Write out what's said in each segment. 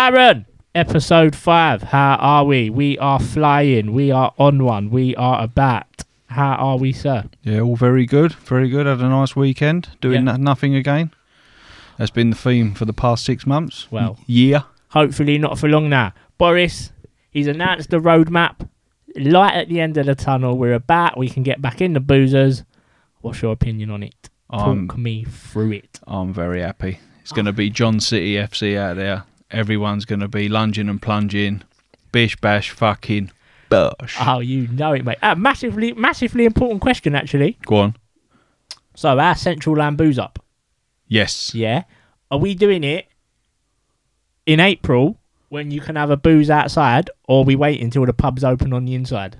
Aaron, episode 5. How are we? We are flying. We are on one. We are about. How are we, sir? Yeah, all very good. Very good. Had a nice weekend. Doing nothing again. That's been the theme for the past 6 months. Well, hopefully not for long now. Boris, he's announced the roadmap. Light at the end of the tunnel. We're about. We can get back in the boozers. What's your opinion on it? Talk me through it. I'm very happy. It's going to be John City FC out there. Everyone's going to be lunging and plunging. Bish, bash, fucking bosh. Oh, you know it, mate. Massively important question, actually. Go on. So, our central land booze up. Yes. Yeah. Are we doing it in April when you can have a booze outside, or we wait until the pub's open on the inside?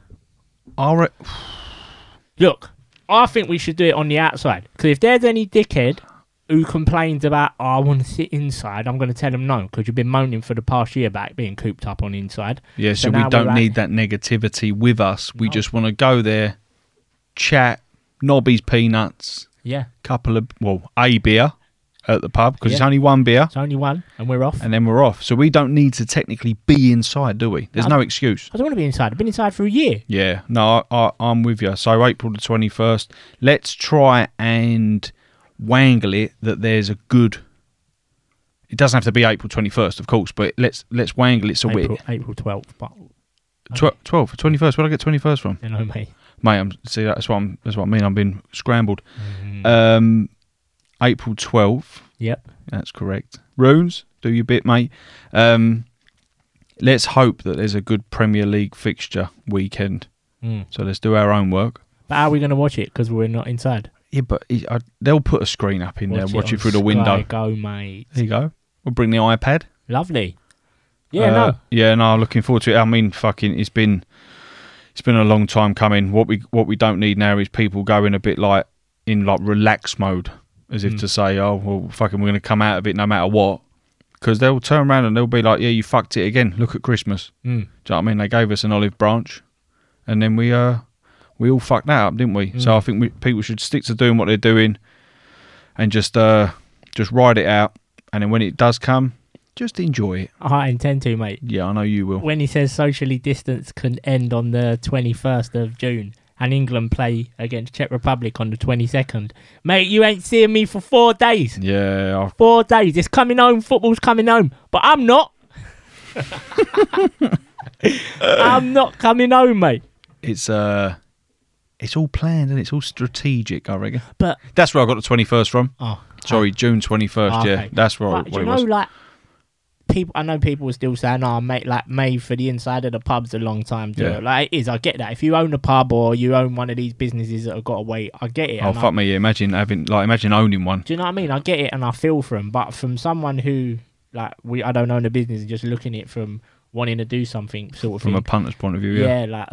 Look, I think we should do it on the outside. Because if there's any dickhead who complains about, I want to sit inside, I'm going to tell them no, because you've been moaning for the past year back being cooped up on the inside. Yeah, so we don't need that negativity with us. We just want to go there, chat, Nobby's peanuts, couple of, a beer at the pub, because it's only one beer. It's only one, and we're off. And then we're off. So we don't need to technically be inside, do we? There's no excuse. I don't want to be inside. I've been inside for a year. Yeah, no, I'm with you. So April the 21st, let's try and wangle it that there's a good... It doesn't have to be April 21st, of course, but let's wangle it so April 12th. But 12th, 21st. Where did I get 21st from? You know me. Mate, that's what I mean. I've been scrambled. April 12th. Yep. That's correct. Runes, do your bit, mate. Let's hope that there's a good Premier League fixture weekend. So let's do our own work. But how are we going to watch it? Because we're not inside. Yeah, but they'll put a screen up in there. Watch it through the window. Go, mate. There you go. We'll bring the iPad. Lovely. Yeah, no. Looking forward to it. I mean, fucking, it's been a long time coming. What we don't need now is people going a bit like in like relax mode, as if to say, oh well, fucking, we're going to come out of it no matter what. Because they'll turn around and they'll be like, yeah, you fucked it again. Look at Christmas. Do you know what I mean? They gave us an olive branch, and then we all fucked that up, didn't we? So I think people should stick to doing what they're doing, and just ride it out. And then when it does come, just enjoy it. I intend to, mate. Yeah, I know you will. When he says socially distanced can end on the 21st of June and England play against Czech Republic on the 22nd, mate, you ain't seeing me for 4 days. Yeah. 4 days. It's coming home. Football's coming home. But I'm not. I'm not coming home, mate. It's all planned and it's all strategic, I reckon. But that's where I got the 21st from. Oh. Sorry, June 21st, okay. Yeah. That's what it was. Like, I know people were still saying, mate, like, May for the inside of the pub's a long time to it. Like, it is, I get that. If you own a pub or you own one of these businesses that have got to wait, I get it. Oh, fuck me, yeah. Imagine owning one. Do you know what I mean? I get it and I feel for them. But from someone who, like, I don't own a business and just looking at it from wanting to do something sort of from thing. A punter's point of view, yeah. Yeah, like,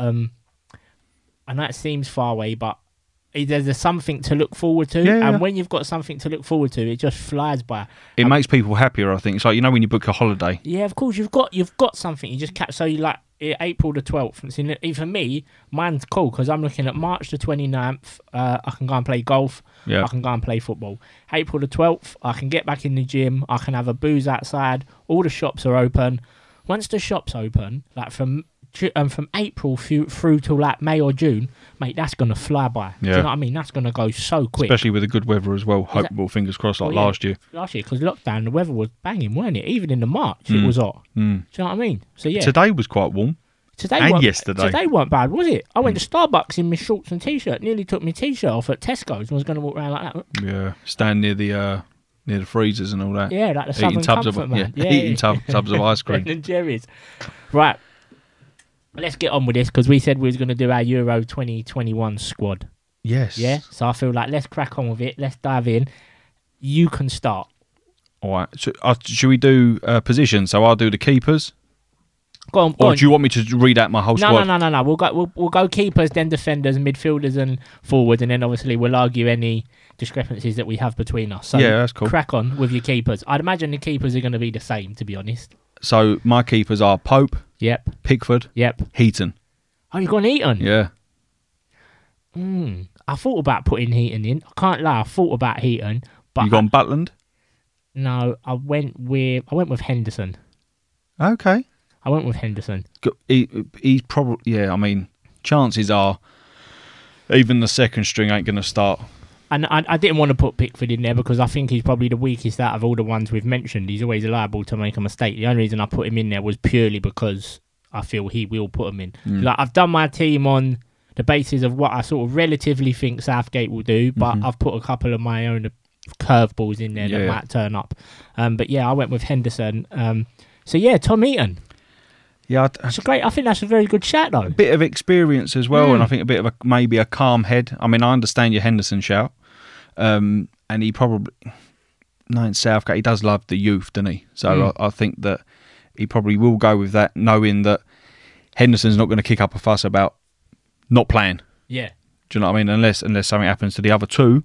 I know it seems far away, but there's something to look forward to, and when you've got something to look forward to, it just flies by. It makes people happier, I think. It's like, you know, when you book a holiday. Yeah, of course, you've got something. You just catch. So you like April the 12th. For me, mine's cool because I'm looking at March the 29th. I can go and play golf. Yeah. I can go and play football. April the 12th, I can get back in the gym. I can have a booze outside. All the shops are open. Once the shops open, like from April through till like May or June, mate, that's going to fly by. Do you know what I mean? That's going to go so quick. Especially with the good weather as well. Fingers crossed, last year. Last year, because lockdown, the weather was banging, weren't it? Even in the March, it was hot. Do you know what I mean? So, yeah. Today was quite warm. Yesterday. Today weren't bad, was it? I went to Starbucks in my shorts and T-shirt. Nearly took my T-shirt off at Tesco's and was going to walk around like that. Yeah, stand near the freezers and all that. Yeah, like the Southern Comfort, man. Yeah, eating tubs of ice cream. Ben and Jerry's. Right. Let's get on with this because we said we was going to do our Euro 2021 squad. Yes. Yeah? So I feel like let's crack on with it. Let's dive in. You can start. All right. So, should we do positions? So I'll do the keepers. Go on. Or do you want me to read out my whole squad? No. We'll go keepers, then defenders, midfielders and forwards, and then obviously we'll argue any discrepancies that we have between us. So yeah, that's cool. Crack on with your keepers. I'd imagine the keepers are going to be the same, to be honest. So my keepers are Pope. Yep. Pickford. Yep. Heaton. Oh, you've gone Heaton? Yeah. I thought about putting Heaton in. I can't lie, I thought about Heaton. But you gone Butland? No, I went with Henderson. Okay. I went with Henderson. He's probably, yeah, I mean, chances are even the second string ain't going to start. And I didn't want to put Pickford in there because I think he's probably the weakest out of all the ones we've mentioned. He's always liable to make a mistake. The only reason I put him in there was purely because I feel he will put him in. Like, I've done my team on the basis of what I sort of relatively think Southgate will do, but I've put a couple of my own curveballs in there that might turn up. But yeah, I went with Henderson. So yeah, Tom Eaton. Yeah, It's great. I think that's a very good shout, though. a bit of experience as well, and I think a bit of maybe a calm head. I mean, I understand your Henderson shout. And he probably, knowing Southgate, he does love the youth, doesn't he? So I think that he probably will go with that, knowing that Henderson's not going to kick up a fuss about not playing. Yeah. Do you know what I mean? Unless something happens to the other two.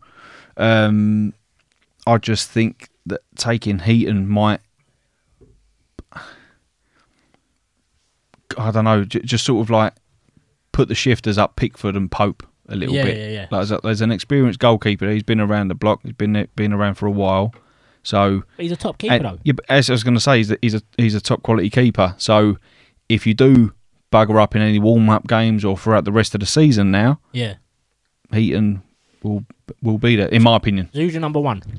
I just think that taking Heaton might, I don't know, just sort of like put the shifters up Pickford and Pope a little bit. Yeah. Like, there's an experienced goalkeeper. He's been around the block. He's been around for a while. So He's a top keeper, though. Yeah, but as I was going to say, he's a top quality keeper. So if you do bugger up in any warm up games or throughout the rest of the season now, Yeah. Heaton will be there, in my opinion. Who's your number one?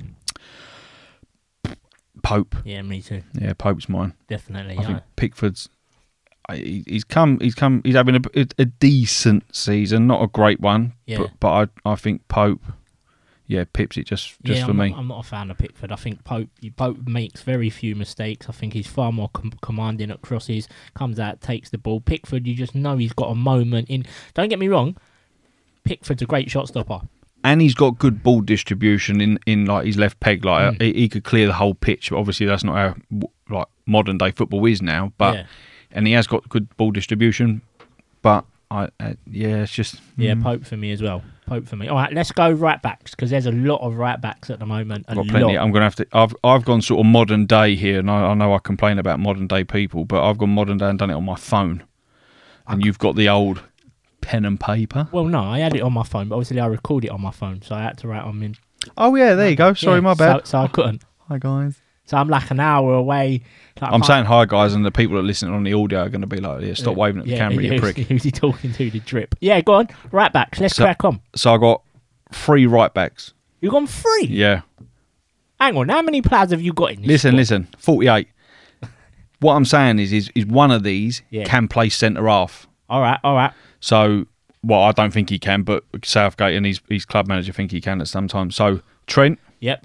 Pope. Yeah, me too. Yeah, Pope's mine. Definitely. I think Pickford's. He's having a decent season, not a great one. Yeah. But I think Pope, pips it just for me. I'm not a fan of Pickford. I think Pope makes very few mistakes. I think he's far more commanding at crosses, comes out, takes the ball. Pickford, you just know he's got a moment in. Don't get me wrong, Pickford's a great shot stopper. And he's got good ball distribution in like his left peg. Like he could clear the whole pitch. But obviously, that's not how like modern day football is now. But and he has got good ball distribution. But it's just Pope for me as well. Pope for me. All right, let's go right backs because there's a lot of right backs at the moment. I've got plenty. I'm gonna have to. I've gone sort of modern day here, and I know I complain about modern day people, but I've gone modern day and done it on my phone. And you've got the old pen and paper. Well, no, I had it on my phone, but obviously I record it on my phone, so I had to write on my. Oh yeah, there you go. Sorry, my bad. So I couldn't. Hi guys. So I'm like an hour away. Like, I'm saying hi guys, and the people that listen on the audio are going to be like, "Yeah, stop waving at the camera, you prick." Who's he talking to? The drip. Yeah, go on. Right backs. Let's crack on. So I got 3 right backs. You gone 3? Yeah. Hang on. How many players have you got in this? Listen. 48. What I'm saying is one of these can play centre half. All right. So, well, I don't think he can, but Southgate and his club manager think he can at some time. So Trent. Yep.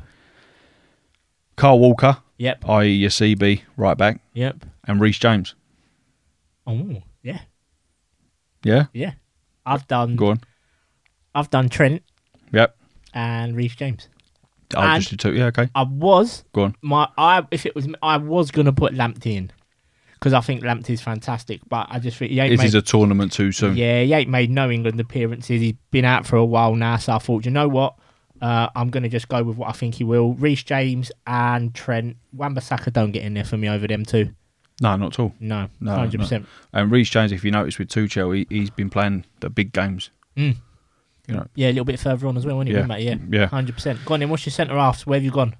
Carl Walker. Yep. i.e. your CB right back. Yep. And Reece James. Oh, yeah. Yeah? Yeah. Go on. I've done Trent. Yep. And Reece James. I'll just do 2. Yeah, okay. I was. Go on. I was going to put Lamptey in. Because I think Lamptey's fantastic, but I just think he ain't This is a tournament too soon. Yeah, he ain't made no England appearances. He's been out for a while now, so I thought, you know what? I'm going to just go with what I think he will. Reece James and Trent. Wan-Bissaka don't get in there for me over them two. No, not at all. No, 100%. No. And Reece James, if you notice with Tuchel, he's been playing the big games. Mm. You know. Yeah, a little bit further on as well, wasn't he? Yeah, 100%. Go on then, what's your centre-halves? Where have you gone?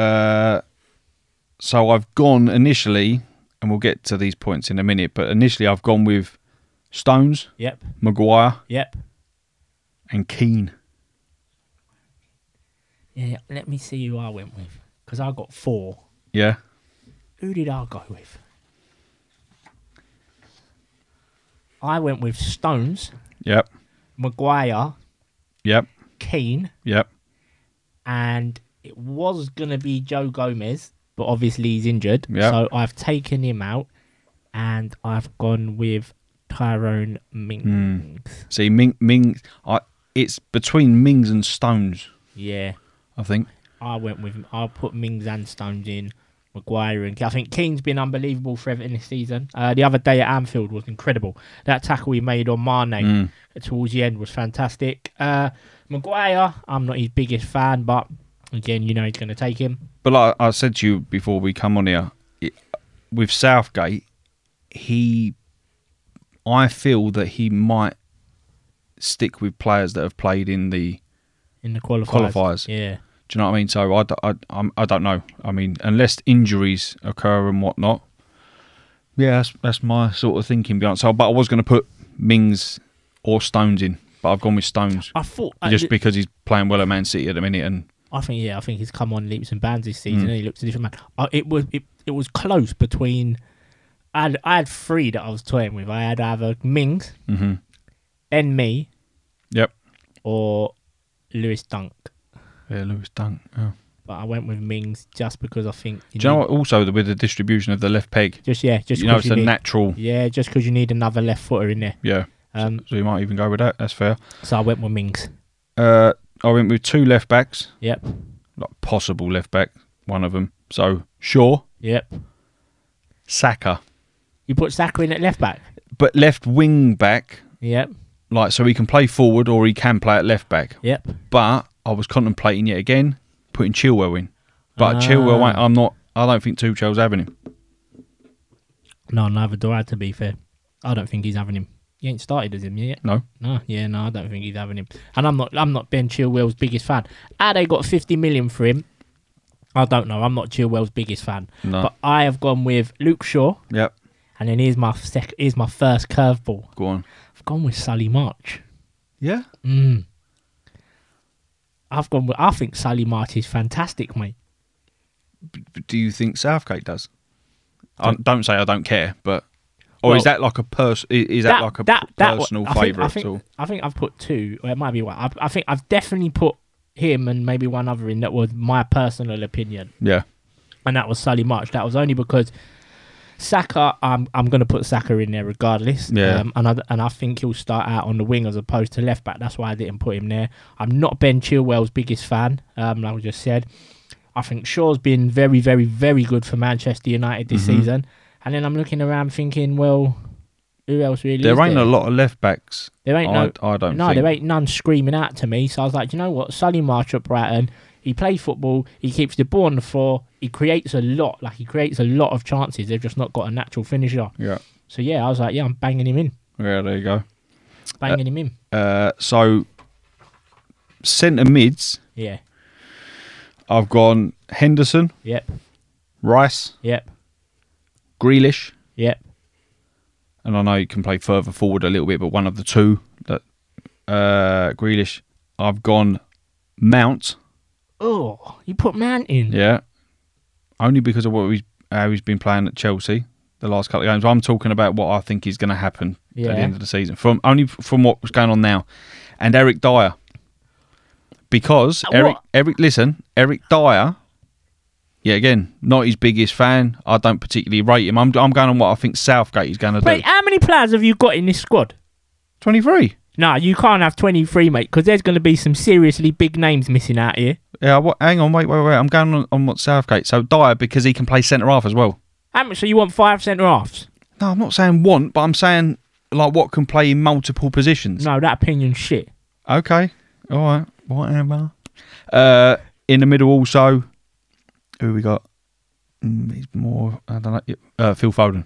So I've gone initially, and we'll get to these points in a minute, but initially I've gone with Stones, Yep. Maguire, Yep. and Keane. Yeah, let me see who I went with. Because I got 4. Yeah. Who did I go with? I went with Stones. Yep. Maguire. Yep. Keane. Yep. And it was going to be Joe Gomez, but obviously he's injured. Yep. So I've taken him out and I've gone with Tyrone Mings. See, Mings, it's between Mings and Stones. Yeah. I think. I'll put Mings and Stones in. Maguire and I think Keane's been unbelievable for Everton this season. The other day at Anfield was incredible. That tackle he made on Mane towards the end was fantastic. Maguire, I'm not his biggest fan, but again, you know he's going to take him. But like I said to you before we come on here, with Southgate, I feel that he might stick with players that have played in the qualifiers. Yeah. Do you know what I mean? So I don't know. I mean, unless injuries occur and whatnot, Yeah, that's my sort of thinking behind. So, but I was going to put Mings or Stones in, but I've gone with Stones I thought just because he's playing well at Man City at the minute. And I think he's come on leaps and bounds this season. And he looks a different man. It was close between. I had three that I was toying with. I had either Mings, then me, yep, or Lewis Dunk. Yeah, Lewis Dunk. Yeah. But I went with Mings just because I think. Do you know what? Also, with the distribution of the left peg, just you know, it's a natural. Yeah, just because you need another left footer in there. Yeah. So you might even go with that. That's fair. So I went with Mings. I went with two left backs. Yep. Like possible left back, one of them. So Shaw. Yep. Saka. You put Saka in at left back. But left wing back. Yep. Like, so he can play forward or he can play at left back. Yep. But I was contemplating yet again putting Chilwell in. But Chilwell, I don't think Tuchel's having him. No, neither do I, to be fair. I don't think he's having him. He ain't started as him yet. No. No, I don't think he's having him. And I'm not Ben Chilwell's biggest fan. They got 50 million for him. I don't know. I'm not Chilwell's biggest fan. No. But I have gone with Luke Shaw. Yep. And then here's my first curveball. Go on. I've gone with Solly March. Yeah? I think Solly March is fantastic, mate. Do you think Southgate does? Don't say I don't care, but is that like a personal favourite? I think I've put two. Or it might be one. I think I've definitely put him and maybe one other in that was my personal opinion. Yeah. And that was Solly March. That was only because Saka, I'm going to put Saka in there regardless. Yeah. And I think he'll start out on the wing as opposed to left back. That's why I didn't put him there. I'm not Ben Chilwell's biggest fan, like I just said. I think Shaw's been very, very, very good for Manchester United this season. And then I'm looking around thinking, well, who else really there is ain't there? a lot of left backs. There ain't I don't think. there ain't none screaming out to me. So I was like, you know what? Solly March at Brighton. He plays football. He keeps the ball on the floor. He creates a lot. He creates a lot of chances. They've just not got a natural finisher. Yeah. So yeah, I was like, yeah, I'm banging him in. Yeah, there you go. Banging him in. So centre mids. Yeah. I've gone Henderson. Yep. Rice. Yep. Grealish. Yep. And I know you can play further forward a little bit, but one of the two that Grealish. I've gone Mount. Oh, you put Mount in? Yeah. Only because of how he's been playing at Chelsea the last couple of games. I'm talking about what I think is going to happen at the end of the season. From what was going on now. And Eric Dyer. Because Eric Dyer, yeah, again, not his biggest fan. I don't particularly rate him. I'm going on what I think Southgate is going to do. Wait, how many players have you got in this squad? 23. No, you can't have 23, mate, because there's going to be some seriously big names missing out here. Yeah, hang on, wait. I'm going on what Southgate. So Dyer, because he can play centre-half as well. How much? So you want 5 centre-halves? No, I'm not saying want, but I'm saying like what can play in multiple positions. No, that opinion's shit. Okay, all right, whatever. In the middle also, who we got? He's more, I don't know, Phil Foden.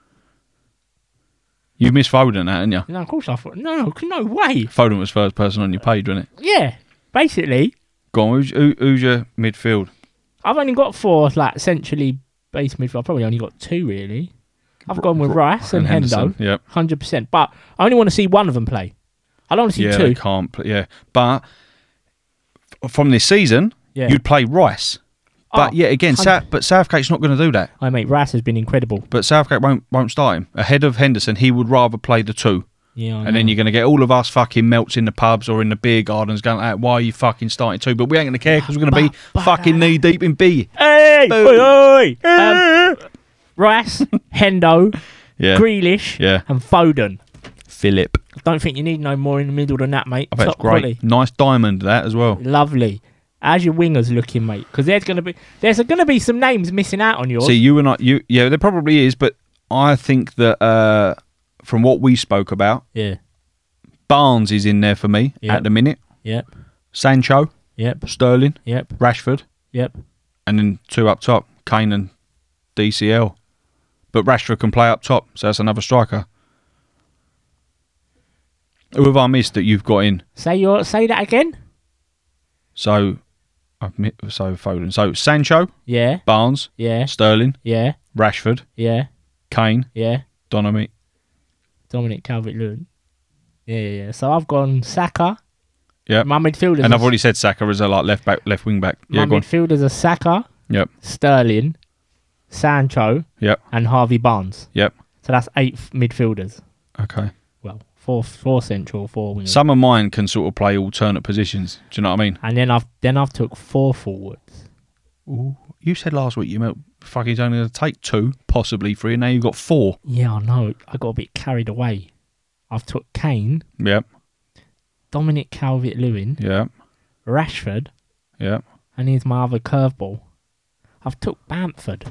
You missed Foden, haven't you? No, of course I thought. No way. Foden was first person on your page, wasn't it? Yeah, basically. Go on, who's your midfield? I've only got 4, essentially base midfield. I've probably only got 2, really. I've gone with Rice and Hendo. Yep. 100%. But I only want to see one of them play. I don't want to see 2. They can't play, yeah. But from this season, you'd play Rice. But yet again, but Southgate's not going to do that. Mate, Rice has been incredible. But Southgate won't start him. Ahead of Henderson, he would rather play the 2. Yeah, and then you're going to get all of us fucking melts in the pubs or in the beer gardens going, why are you fucking starting 2? But we ain't going to care because we're going to be fucking knee deep in beer. Hey! Oi! Rice, Hendo, Grealish, and Foden. Philip. I don't think you need no more in the middle than that, mate. I bet it's great. Quality. Nice diamond, that as well. Lovely. How's your wingers looking, mate? Because there's going to be some names missing out on yours. See, you and I, yeah, there probably is, but I think that from what we spoke about, Barnes is in there for me at the minute. Yep. Sancho. Yep. Sterling. Yep. Rashford. Yep. And then 2 up top, Kane and DCL. But Rashford can play up top, so that's another striker. Who have I missed that you've got in? Say that again. So Foden. So Sancho. Yeah. Barnes. Yeah. Sterling. Yeah. Rashford. Yeah. Kane, Yeah. Dominic. Dominic Calvert-Lewin. Yeah. So I've gone Saka. Yep. My midfielders. And I've already said Saka as a like left back, left wing back. Yeah, My go on. midfielders are Saka, Yep. Sterling, Sancho, Yep. and Harvey Barnes. Yep. So that's 8 midfielders. Okay. Well, four central, 4 wingers. Some of mine can sort of play alternate positions. Do you know what I mean? And then I've took 4 forwards. Ooh. You said last week you meant fucking only going to take 2, possibly 3, and now you've got 4. Yeah, I know. I got a bit carried away. I've took Kane, Yep. Dominic Calvert-Lewin, Yep. Rashford, Yep. and here's my other curveball. I've took Bamford.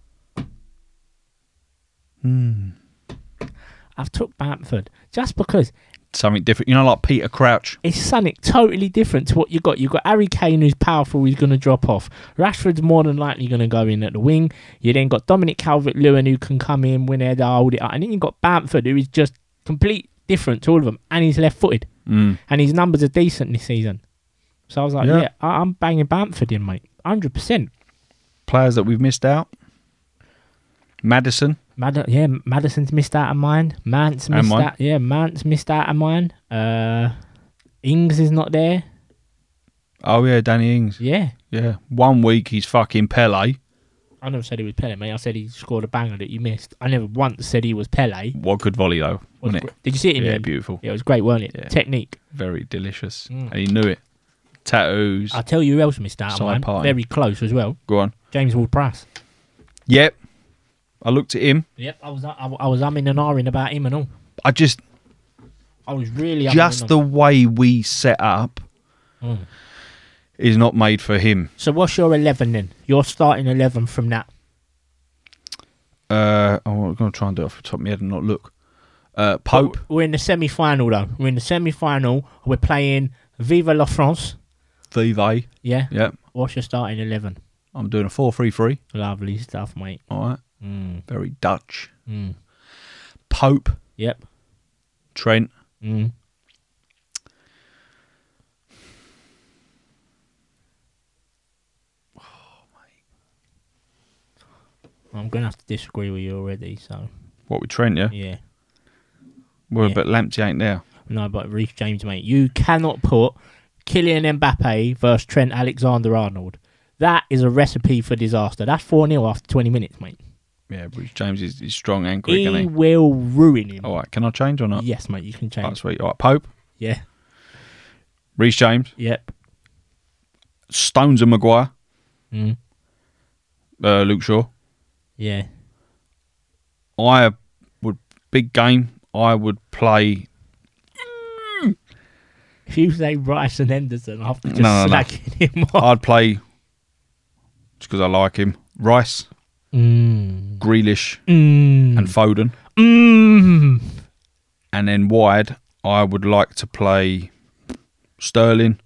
I've took Bamford just because Something different. You know, like Peter Crouch. it's something totally different to what you got. You've got Harry Kane, who's powerful, he's going to drop off. Rashford's more than likely going to go in at the wing. You then got Dominic Calvert-Lewin, who can come in when they're hold it up. And then you've got Bamford, who is just complete different to all of them. And he's left-footed. And his numbers are decent this season. So I was like, Yeah. I'm banging Bamford in, mate. 100%. Players that we've missed out. Maddison. Madison's missed out of mine. Mance And missed mine. out. Yeah, Mance missed out of mine. Ings is not there. Oh, yeah, Danny Ings. Yeah. Yeah. 1 week he's fucking Pele. I never said he was Pele, mate. I said he scored a banger that you missed. I never once said he was Pele. What good volley, though, wasn't it? Did you see it in the Yeah, end? beautiful. Yeah, it was great, weren't it? Yeah. Technique. Very delicious. And he knew it. Tattoos. I'll tell you who else missed out of Side mine. party. Very close as well. Go on. James Ward-Prowse. Yep. I looked at him. Yep, I was umming and ahhing about him and all. I just... I was really Just the way we set up is not made for him. So what's your 11 then? Your starting 11 from that. I'm going to try and do it off the top of my head and not look. Pope. We're in the semi-final though. We're in the semi-final. We're playing Viva la France. Vive. Yeah. Yep. What's your starting 11? I'm doing a 4-3-3. Lovely stuff, mate. All right. Very Dutch. Pope. Yep. Trent. I'm going to have to disagree with you already, so... What with Trent, yeah? Yeah. Well, Yeah. but Lamptey ain't there. No, but Reece James, mate. You cannot put Kylian Mbappe versus Trent Alexander-Arnold. That is a recipe for disaster. That's 4-0 after 20 minutes, mate. Yeah, Bruce James is strong and quick, isn't He he? will ruin him. All right, can I change or not? Yes, mate, you can All right, change. sweet. All right, Pope. Yeah. Reece James. Yep. Stones and Maguire. Luke Shaw. Yeah. Big game. I would play... If you say Rice and Henderson after just No. slacking him off. I'd play, just because I like him, Rice, Grealish and Foden. And then wide, I would like to play Sterling,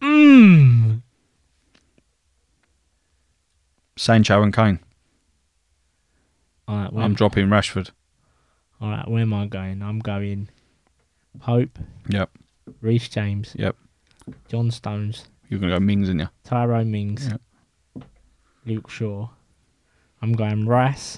Sancho and Kane. All right, I'm dropping Rashford. All right, where am I going? I'm going Pope, Yep. Reece James, Yep. John Stones, You're going to go Mings, aren't you? Tyrone Mings, Yep. Luke Shaw. I'm going Rice,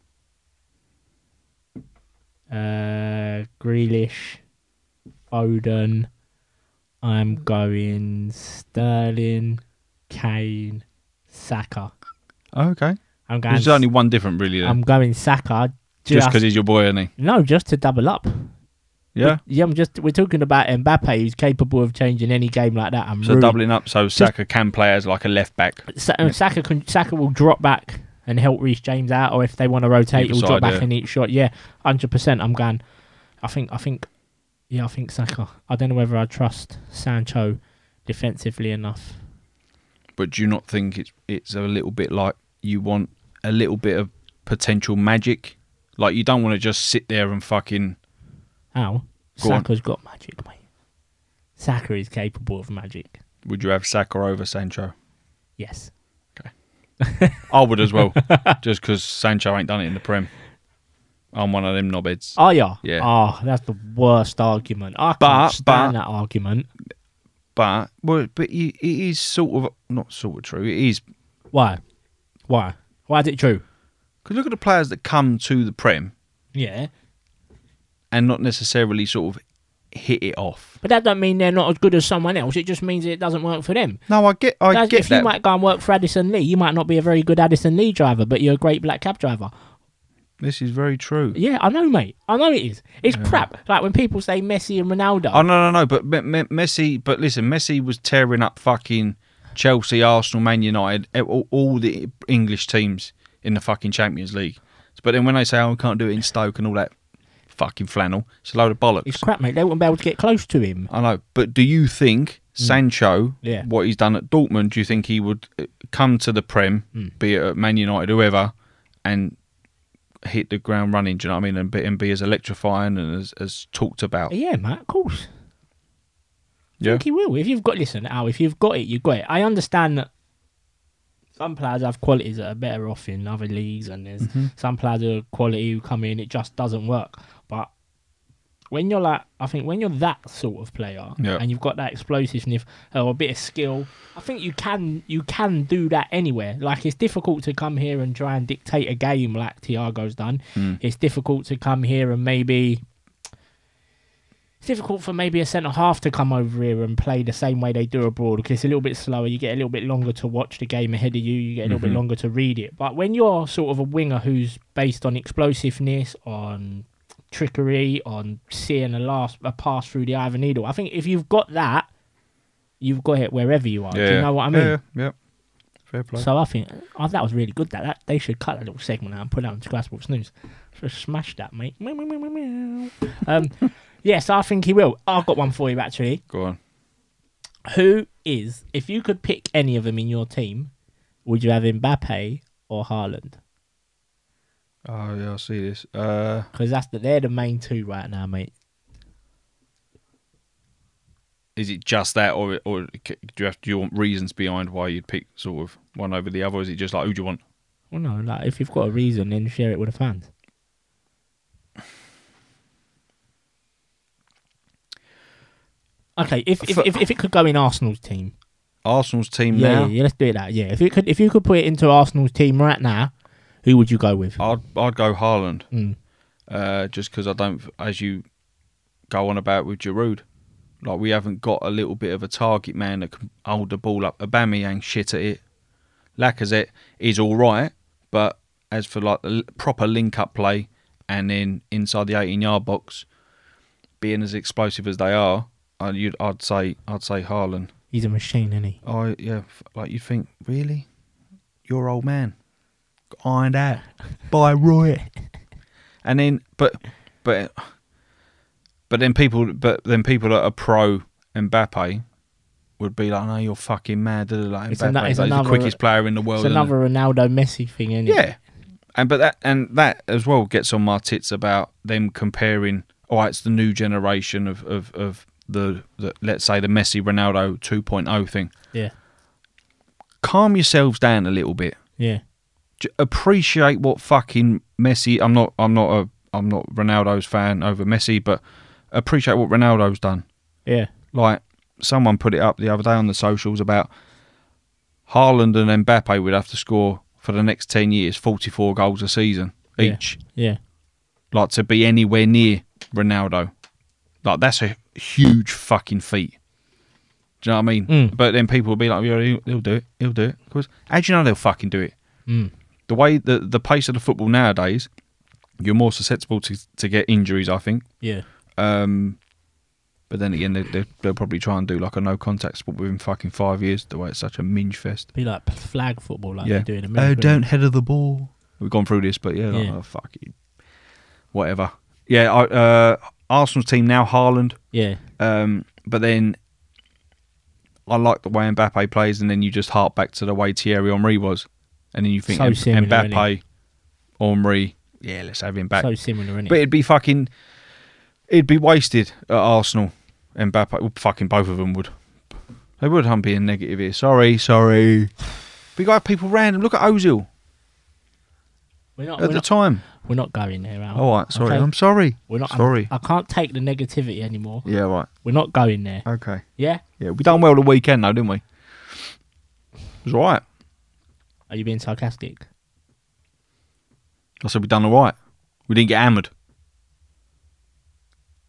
Grealish, Foden. I'm going Sterling, Kane, Saka. Oh, okay. I'm going. There's only one different, really, then. I'm going Saka. Just because he's your boy, isn't he? No, just to double up. Yeah? We're talking about Mbappe, who's capable of changing any game like that. So doubling up, so Saka can play as like a left back. Saka will drop back and help Reece James out, or if they want to rotate, Either he'll drop side, back yeah. and eat shot. Yeah, 100%. I'm going. I think Saka. I don't know whether I trust Sancho defensively enough. But do you not think it's a little bit like you want a little bit of potential magic? Like you don't want to just sit there and fucking... How? Go on. Saka's got magic, mate. Saka is capable of magic. Would you have Saka over Sancho? Yes. I would as well, just because Sancho ain't done it in the Prem. I'm one of them knobheads. Oh, yeah? Yeah. Oh, that's the worst argument. I can't stand that argument. But it is sort of not sort of true. It is Why? Why is it true? because look at the players that come to the Prem Yeah. and not necessarily sort of hit it off. But that don't mean they're not as good as someone else. It just means it doesn't work for them. No, I get If that. you might go and work for Addison Lee, you might not be a very good Addison Lee driver, but you're a great black cab driver. This is very true. Yeah, I know, mate. I know it is. It's crap. Like when people say Messi and Ronaldo. Oh, no. But Messi... But listen, Messi was tearing up fucking Chelsea, Arsenal, Man United, all the English teams in the fucking Champions League. But then when they say, oh, I can't do it in Stoke and all that fucking flannel, it's a load of bollocks. It's crap, mate. They wouldn't be able to get close to him. I know. But do you think Sancho, what he's done at Dortmund, do you think he would come to the Prem, be it at Man United, whoever, and hit the ground running, do you know what I mean, and be as electrifying and as talked about? Yeah, mate, of course. Yeah. I think he will. If you've got, listen, Al, if you've got it, you've got it. I understand that some players have qualities that are better off in other leagues, and there's some players who have quality who come in, it just doesn't work. But when you're like, I think when you're that sort of player and you've got that explosiveness or a bit of skill, I think you can do that anywhere. Like, it's difficult to come here and try and dictate a game like Thiago's done. It's difficult to come here and it's difficult for maybe a centre half to come over here and play the same way they do abroad, because it's a little bit slower. You get a little bit longer to watch the game ahead of you. You get a little bit longer to read it. But when you're sort of a winger who's based on explosiveness, on trickery, on seeing a pass through the eye of a needle, I think if you've got that, you've got it wherever you are. Do you know what I mean? Yeah. Fair play. So I think that was really good. That they should cut that little segment out and put it on Sky Sports News. Just smash that, mate. Yes, I think he will. I've got one for you, actually. Go on. If you could pick any of them in your team, would you have Mbappe or Haaland? Oh, yeah, I see this. Because they're the main two right now, mate. Is it just that, or do you want reasons behind why you'd pick sort of one over the other, or is it just like, who do you want? Well, no, like, if you've got a reason, then share it with the fans. Okay, if it could go in Arsenal's team. Arsenal's team now? Yeah, let's do it that. Yeah, if you could put it into Arsenal's team right now, who would you go with? I'd go Haaland. Just because I don't, as you go on about with Giroud, like, we haven't got a little bit of a target man that can hold the ball up. Aubameyang shit at it. Lacazette is all right, but as for like the proper link-up play and then inside the 18-yard box, being as explosive as they are, I'd say Haaland. He's a machine, isn't he? Oh yeah, like you think, really? Your old man got ironed out by Roy, and then but then people that are pro Mbappe would be like, no, you're fucking mad. Like, Mbappe, he's the quickest player in the world. It's another Ronaldo Messi thing, isn't it? Yeah, and that as well gets on my tits about them comparing. Oh, it's the new generation of the let's say the Messi Ronaldo 2.0 thing. Yeah. Calm yourselves down a little bit. Yeah. Appreciate what fucking Messi. I'm not Ronaldo's fan over Messi, but appreciate what Ronaldo's done. Yeah. Like, someone put it up the other day on the socials about Haaland and Mbappe would have to score for the next 10 years 44 goals a season each. Yeah. Like, to be anywhere near Ronaldo. Like, that's a huge fucking feat. Do you know what I mean? But then people will be like, yeah, he'll do it. He'll do it. Because how do you know they'll fucking do it? The way the pace of the football nowadays, you're more susceptible to get injuries, I think. Yeah. But then again, they'll probably try and do like a no contact sport within fucking 5 years. The way it's such a minge fest. Be like flag football, like they do in America. Oh, don't header the ball. We've gone through this, but yeah, like, oh, fuck it, whatever. Yeah, Arsenal's team now, Haaland. Yeah. But then I like the way Mbappe plays, and then you just hark back to the way Thierry Henry was, and then you think so similar, Mbappe, Henry. Yeah, let's have him back. So similar, isn't it? But it'd be wasted at Arsenal. Mbappe, well, fucking both of them would. They would. I'm being negative here. Sorry. But you got people random. Look at Ozil. At the time. We're not going there, Al. All right, sorry. Okay? I'm sorry. We're not. Sorry. I can't take the negativity anymore. Yeah, right. We're not going there. Okay. Yeah? Yeah, we done well the weekend though, didn't we? It was all right. Are you being sarcastic? I said we done all right. We didn't get hammered.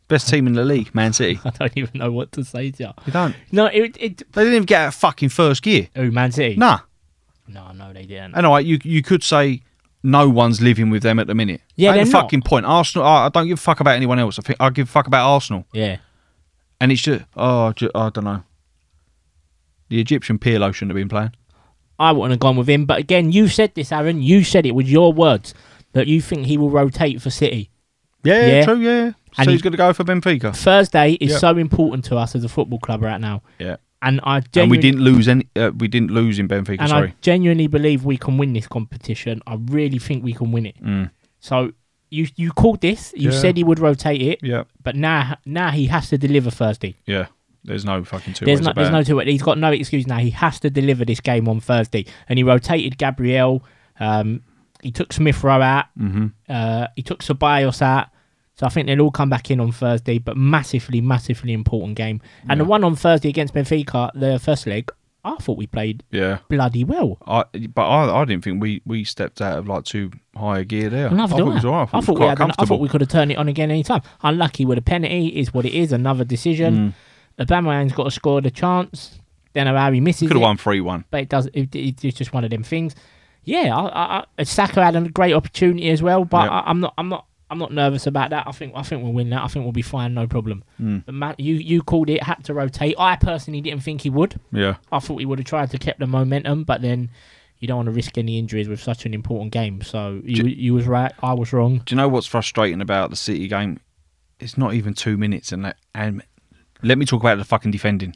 Best team in the league, Man City. I don't even know what to say to you. You don't. No, They didn't even get out of fucking first gear. Oh, Man City? Nah. No, they didn't. And all right, you could say no one's living with them at the minute. Yeah, Ain't they're the not. fucking point. Arsenal. I don't give a fuck about anyone else. I give a fuck about Arsenal. Yeah. And it's just, I don't know. The Egyptian Pirlo shouldn't have been playing. I wouldn't have gone with him. But again, you said this, Aaron. You said it with your words that you think he will rotate for City. Yeah, true, yeah. So And he's going to go for Benfica. Thursday is so important to us as a football club right now. Yeah. And I And genuinely, we didn't lose any. We didn't lose in Benfica. and Sorry. I genuinely believe we can win this competition. I really think we can win it. So you called this. You said he would rotate it. Yeah. But now he has to deliver Thursday. Yeah. There's no fucking two There's ways no about it. two ways. He's got no excuse now. He has to deliver this game on Thursday. And he rotated Gabriel. He took Smith Rowe out. He took Ceballos out. So I think they'll all come back in on Thursday, but massively, massively important game. And the one on Thursday against Benfica, the first leg, I thought we played bloody well. I didn't think we stepped out of like too high a gear there. Neither I do thought it was all right. I thought we could have turned it on again any time. Unlucky with a penalty is what it is. Another decision. Aubameyang's got to score the chance. Don't know how he misses it. Could have won 3-1. But it does. It's just one of them things. Yeah, Saka had a great opportunity as well, but I'm not nervous about that. I think we'll win that. I think we'll be fine, no problem. But Matt, you called it, had to rotate. I personally didn't think he would. Yeah. I thought he would have tried to keep the momentum, but then you don't want to risk any injuries with such an important game. So you was right, I was wrong. Do you know what's frustrating about the City game? It's not even 2 minutes, and let me talk about the fucking defending.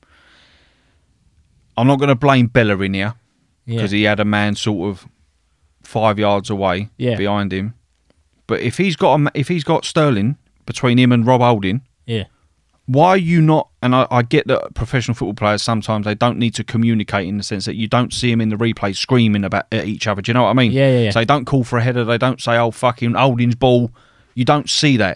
I'm not going to blame Bellerin here because he had a man sort of 5 yards away behind him. But if he's got Sterling between him and Rob Holding, why are you not? And I get that professional football players sometimes they don't need to communicate in the sense that you don't see them in the replay screaming at each other. Do you know what I mean? Yeah. So they don't call for a header. They don't say, "Oh fucking Holding's ball." You don't see that.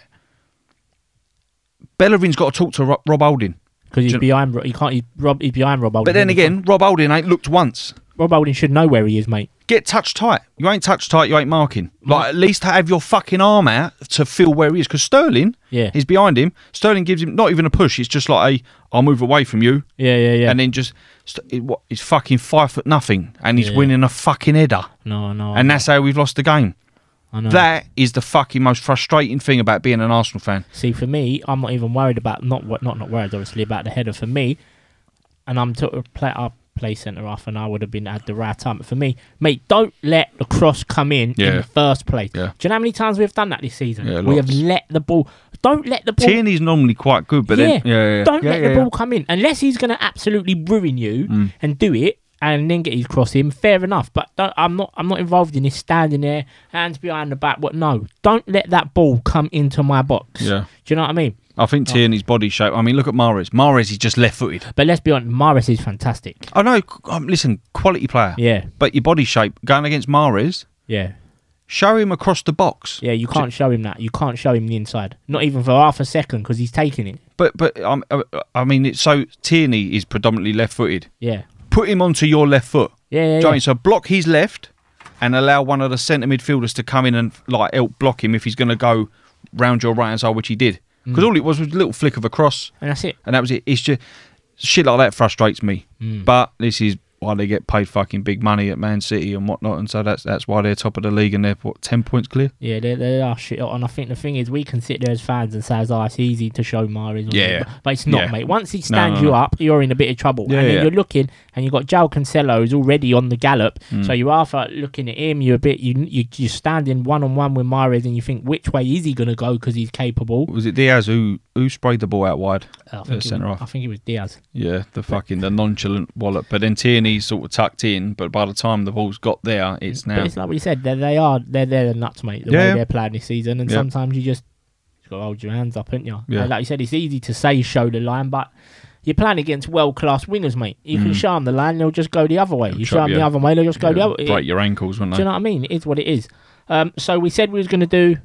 Bellerin's got to talk to Rob Holding because he's behind. He's behind Rob Holding. But then again, Rob Holding ain't looked once. Rob Holding should know where he is, mate. Get touch tight. You ain't touch tight, you ain't marking. Like, at least have your fucking arm out to feel where he is. Because Sterling is behind him. Sterling gives him not even a push. It's just like I'll move away from you. Yeah. And then just, he's fucking 5'0", and he's winning a fucking header. No. And that's how we've lost the game. I know. That is the fucking most frustrating thing about being an Arsenal fan. See, for me, I'm not even worried about, not worried, obviously, about the header. For me, and I'm to play centre off, and I would have been at the right time. But for me, mate, don't let the cross come in the first place. Yeah. Do you know how many times we've done that this season? Yeah, we have let the ball. Don't let the ball. Tierney's normally quite good, but then don't let the ball come in unless he's going to absolutely ruin you and do it. And then get his cross in, fair enough. But I'm not involved in this standing there, hands behind the back. What? No, don't let that ball come into my box. Yeah. Do you know what I mean? I think Tierney's body shape. I mean, look at Mahrez. Mahrez is just left-footed. But let's be honest, Mahrez is fantastic. I know. Listen, quality player. Yeah. But your body shape going against Mahrez. Yeah. Show him across the box. Yeah, you can't show him that. You can't show him the inside. Not even for half a second because he's taking it. But I mean, so Tierney is predominantly left-footed. Yeah. Put him onto your left foot. Yeah. So block his left and allow one of the centre midfielders to come in and like help block him if he's going to go round your right hand side, which he did. Because all it was a little flick of a cross. And that's it. And that was it. It's just shit like that frustrates me. But this is why they get paid fucking big money at Man City and whatnot, and so that's why they're top of the league and they're 10 points clear. Yeah, they are shit. And I think the thing is, we can sit there as fans and say, "Oh, it's easy to show Mahrez." But it's not, mate. Once he stands you up, you're in a bit of trouble. And then you're looking, and you've got João Cancelo who's already on the gallop. So you are looking at him. You're standing one on one with Mahrez, and you think, which way is he going to go because he's capable? Was it Diaz who sprayed the ball out wide? I think it was Diaz. Yeah, the nonchalant wallop. But then Tierney sort of tucked in, but by the time the ball's got there, it's now. But it's like what you said, they're the nuts, mate, the way they're playing this season. And sometimes you just got to hold your hands up, haven't you? Yeah. Like you said, it's easy to say show the line, but you're playing against world-class wingers, mate. You can show them the line, they'll just go the other way. You show them the other way, they'll just go the other way. Break your ankles, wouldn't they? Do you know what I mean? It is what it is. So we said we was going to do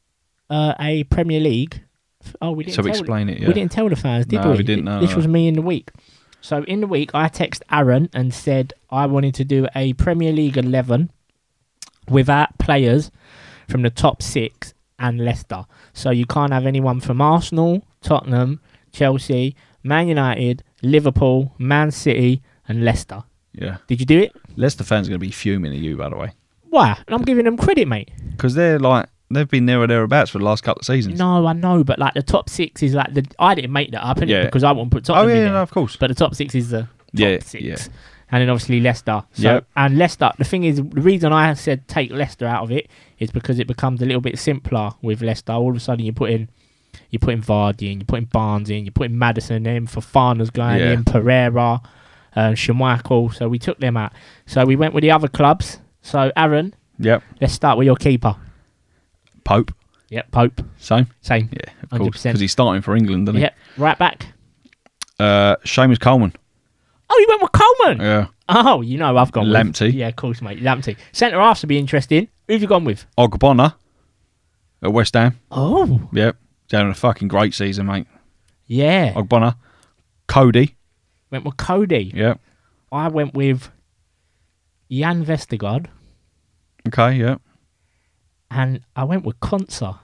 a Premier League. Oh, we didn't. So explain it. Yeah. We didn't tell the fans, did we? No, we didn't. No, this was me in the week. So in the week, I texted Aaron and said I wanted to do a Premier League 11 without players from the top 6 and Leicester. So you can't have anyone from Arsenal, Tottenham, Chelsea, Man United, Liverpool, Man City, and Leicester. Yeah. Did you do it? Leicester fans are going to be fuming at you, by the way. Why? And I'm giving them credit, mate. Because they've been there or thereabouts for the last couple of seasons. No, I know, but like the top six is like I didn't make that up, innit? Yeah. Because I won't put Tottenham in there. No, of course. But the top six is the top six. Yeah. And then obviously Leicester. So, Yep. And Leicester, the thing is, the reason I said take Leicester out of it is because it becomes a little bit simpler with Leicester. All of a sudden you're putting Vardy in, you're putting Barnes in, you're putting Maddison in, Fofana's going in, Pereira, Schmeichel. So we took them out. So we went with the other clubs. So Aaron, Yep. let's start with your keeper. Pope. Yep, Pope. Same. Yeah, of course. 100%. Because he's starting for England, doesn't he? Yep, right back. Seamus Coleman. Oh, you went with Coleman? Yeah. Oh, you know I've gone Lamptey. with... Yeah, of course, mate. Lamptey. Centre halves would be interesting. Who have you gone with? Ogbonna at West Ham. Oh. Yep. He's having a fucking great season, mate. Yeah. Ogbonna. Cody. Went with Cody. Yep. I went with Jan Vestergaard. Okay, yep. And I went with Konsa.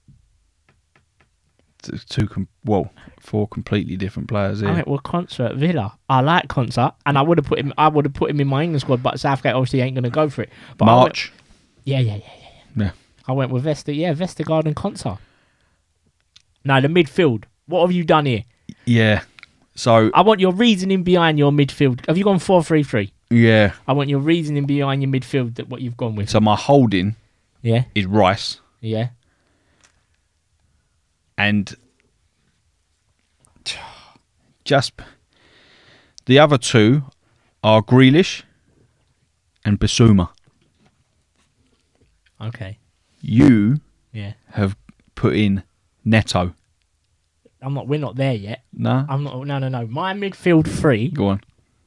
Four completely different players here. I went with Konsa at Villa. I like Konsa, and I would have put him in my England squad, but Southgate obviously ain't going to go for it. But March. Yeah. I went with Vestergaard and Konsa. Now the midfield. What have you done here? Yeah. So I want your reasoning behind your midfield. Have you gone 4-3-3? yeah. I want your reasoning behind your midfield. That what you've gone with. So my holding Yeah. is Rice, Yeah. and just the other two are Grealish and Bissouma. Okay. You Yeah. have put in Neto. We're not there yet. No? I'm not. No. My midfield three. Go on.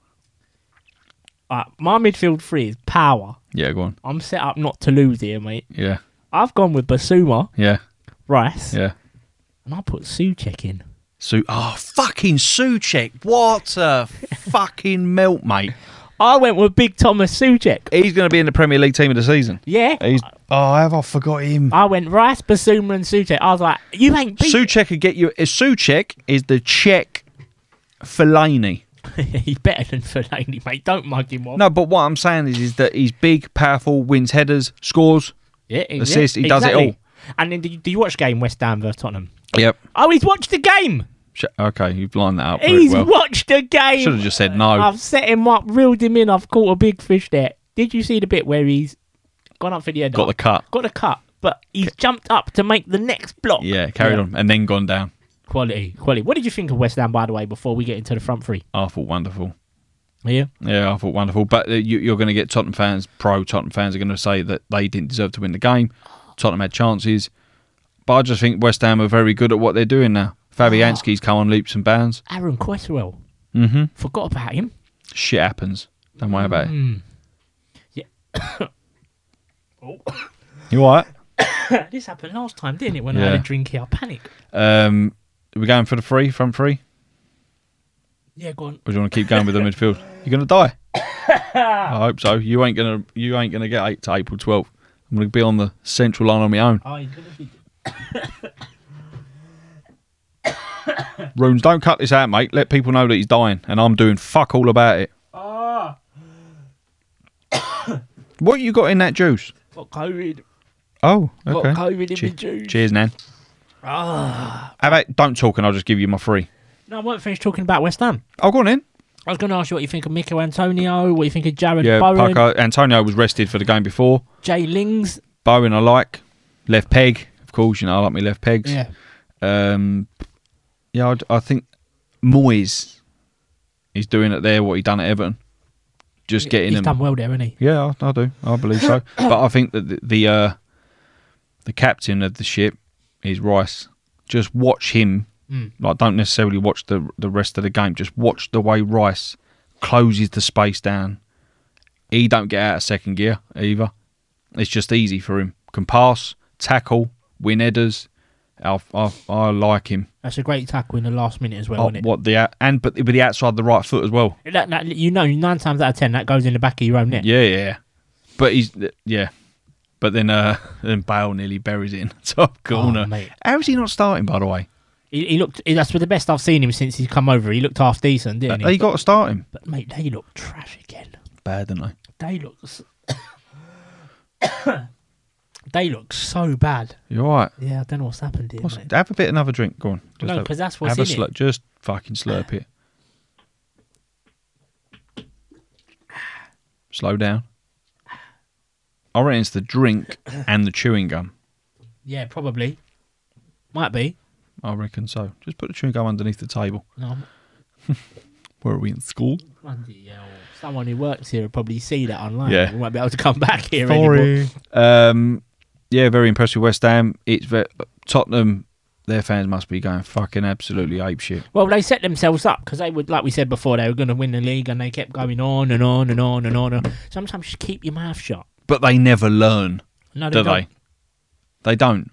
My midfield three is power. Yeah, go on. I'm set up not to lose here, mate. Yeah. I've gone with Basuma, Yeah. Rice, Yeah. and I put Souček in. Fucking Souček. What a fucking melt, mate. I went with Big Thomas Souček. He's going to be in the Premier League team of the season. Yeah. Have I forgot him? I went Rice, Basuma, and Souček. I was like, you ain't beat. Souček could get you. Souček is the Czech Fellaini. He's better than Fellaini, mate. Don't mug him off. No, but what I'm saying is that he's big, powerful, wins headers, scores, assists. He does it all. And then, do you watch game West Ham versus Tottenham? Yep. Oh, he's watched the game. Okay, you've lined that up very He's well. watched the game. Should have just said no. I've set him up, reeled him in. I've caught a big fish there. Did you see the bit where he's gone up for the header? Got the cut. Got the cut, but he's jumped up to make the next block. Yeah, carried on and then gone down. Quality. What did you think of West Ham, by the way, before we get into the front three? I thought wonderful. Yeah? Yeah, I thought wonderful. But you're going to get Tottenham fans are going to say that they didn't deserve to win the game. Tottenham had chances. But I just think West Ham are very good at what they're doing now. Fabianski's come on leaps and bounds. Aaron Cresswell. Mm-hmm. Forgot about him. Shit happens. Don't worry about it. Yeah. You all right? This happened last time, didn't it? When I had a drink here, I panicked. Are we going for the front three? Yeah, go on. Or do you want to keep going with the midfield? You're gonna die. I hope so. You ain't gonna get to April 12th. I'm gonna be on the central line on my own. Oh, you're gonna be. Runes, don't cut this out, mate. Let people know that he's dying, and I'm doing fuck all about it. Ah. What you got in that juice? Got COVID. Oh, okay. Got COVID in my juice. Cheers, Nan. Ah. How about don't talk and I'll just give you my free. No, I won't finish talking about West Ham. Oh, go on in. I was going to ask you what you think of Mikel Antonio, what you think of Jared Yeah, Bowen, Paco. Antonio was rested for the game before. Jay Lings. Bowen I like. Left peg, of course. I like my left pegs. Yeah. I think Moyes is doing it there what he done at Everton. Just getting He's him. done well there, hasn't he? Yeah, I do. I believe so. But I think that the captain of the ship is Rice. Just watch him. Like, don't necessarily watch the rest of the game. Just watch the way Rice closes the space down. He don't get out of second gear either. It's just easy for him. Can pass, tackle, win headers. I like him. That's a great tackle in the last minute as well, isn't it? But with the outside of the right foot as well. That, 9 times out of 10 that goes in the back of your own net. Yeah. But But then Bale nearly buries it in the top corner. Mate. How is he not starting, by the way? He looked. That's the best I've seen him since he's come over. He looked half decent, didn't he? They got to start him. But mate, they look trash again. Bad, didn't they? They look. They look so bad. You all right? Yeah, I don't know what's happened here. Mate. Have a bit, another drink. Go on. No, because that's what's in it. Just fucking slurp it. Slow down. I reckon it's the drink and the chewing gum. Yeah, probably. Might be. I reckon so. Just put the chewing gum underneath the table. No. Where are we in school? Someone who works here will probably see that online. Yeah. We won't be able to come back here anymore. Yeah, very impressed with West Ham. Tottenham, their fans must be going fucking absolutely apeshit. Well, they set themselves up because they would, like we said before, they were going to win the league and they kept going on and on and on and on. Sometimes just keep your mouth shut. But they never learn, no, do they? They don't.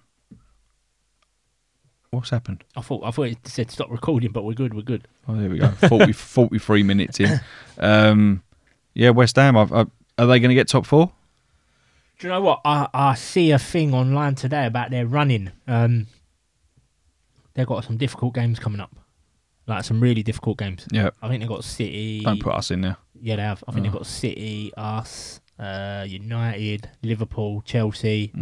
What's happened? I thought it said stop recording, but we're good. Oh, there we go. 43 minutes in. Yeah, West Ham, are they going to get top four? Do you know what? I see a thing online today about their running. They've got some difficult games coming up. Like some really difficult games. Yeah. I think they've got City. Don't put us in there. Yeah, they have. I think they've got City, us, United, Liverpool, Chelsea,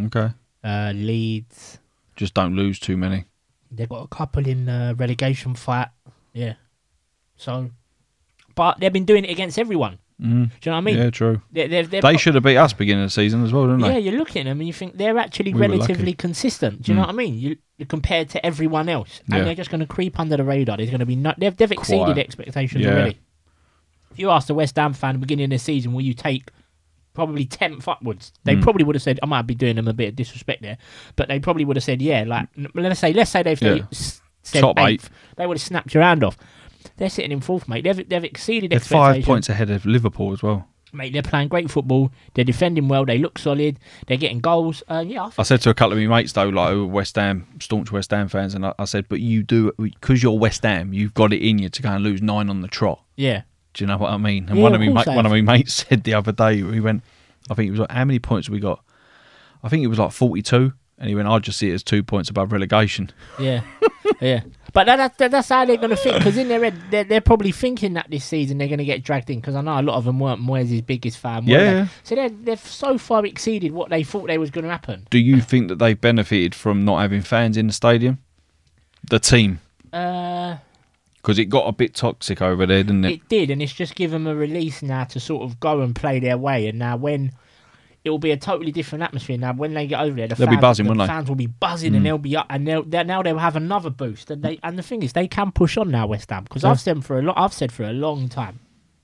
Leeds. Just don't lose too many. They've got a couple in relegation fight. Yeah. So, but they've been doing it against everyone. Do you know what I mean? Yeah, true. They should have beat us beginning of the season as well, didn't they? Yeah, you look at them and you think they're actually relatively consistent. Do you know what I mean? You compared to everyone else, and they're just going to creep under the radar. There's going to be they've exceeded expectations already. If you asked a West Ham fan at the beginning of the season, will you take probably 10th upwards? They probably would have said, I might be doing them a bit of disrespect there, but they probably would have said, yeah, like let's say they've said top 8th, they would have snapped your hand off. They're sitting in 4th, mate. They've exceeded they're expectations. 5 points ahead of Liverpool as well. Mate, they're playing great football. They're defending well. They look solid. They're getting goals. I said to a couple of my mates, though, like who were staunch West Ham fans, and I said, but you do, because you're West Ham, you've got it in you to go and lose 9 on the trot. Yeah. Do you know what I mean? And one of my mates said the other day, he went, I think it was like, how many points have we got? I think it was like 42. And he went, I'd just see it as 2 points above relegation. Yeah, yeah. But that's how they're going to think, because in their head, they're probably thinking that this season they're going to get dragged in, because I know a lot of them weren't Moyes' biggest fan. Yeah. So they've so far exceeded what they thought they was going to happen. Do you think that they've benefited from not having fans in the stadium? The team? Because it got a bit toxic over there, didn't it? It did, and it's just given them a release now to sort of go and play their way. And now it will be a totally different atmosphere. Now, when they get over there, they'll be buzzing, won't they? Fans will be buzzing, and they'll be up, and now they'll have another boost. And the thing is, they can push on now, West Ham, because I've said for a long time.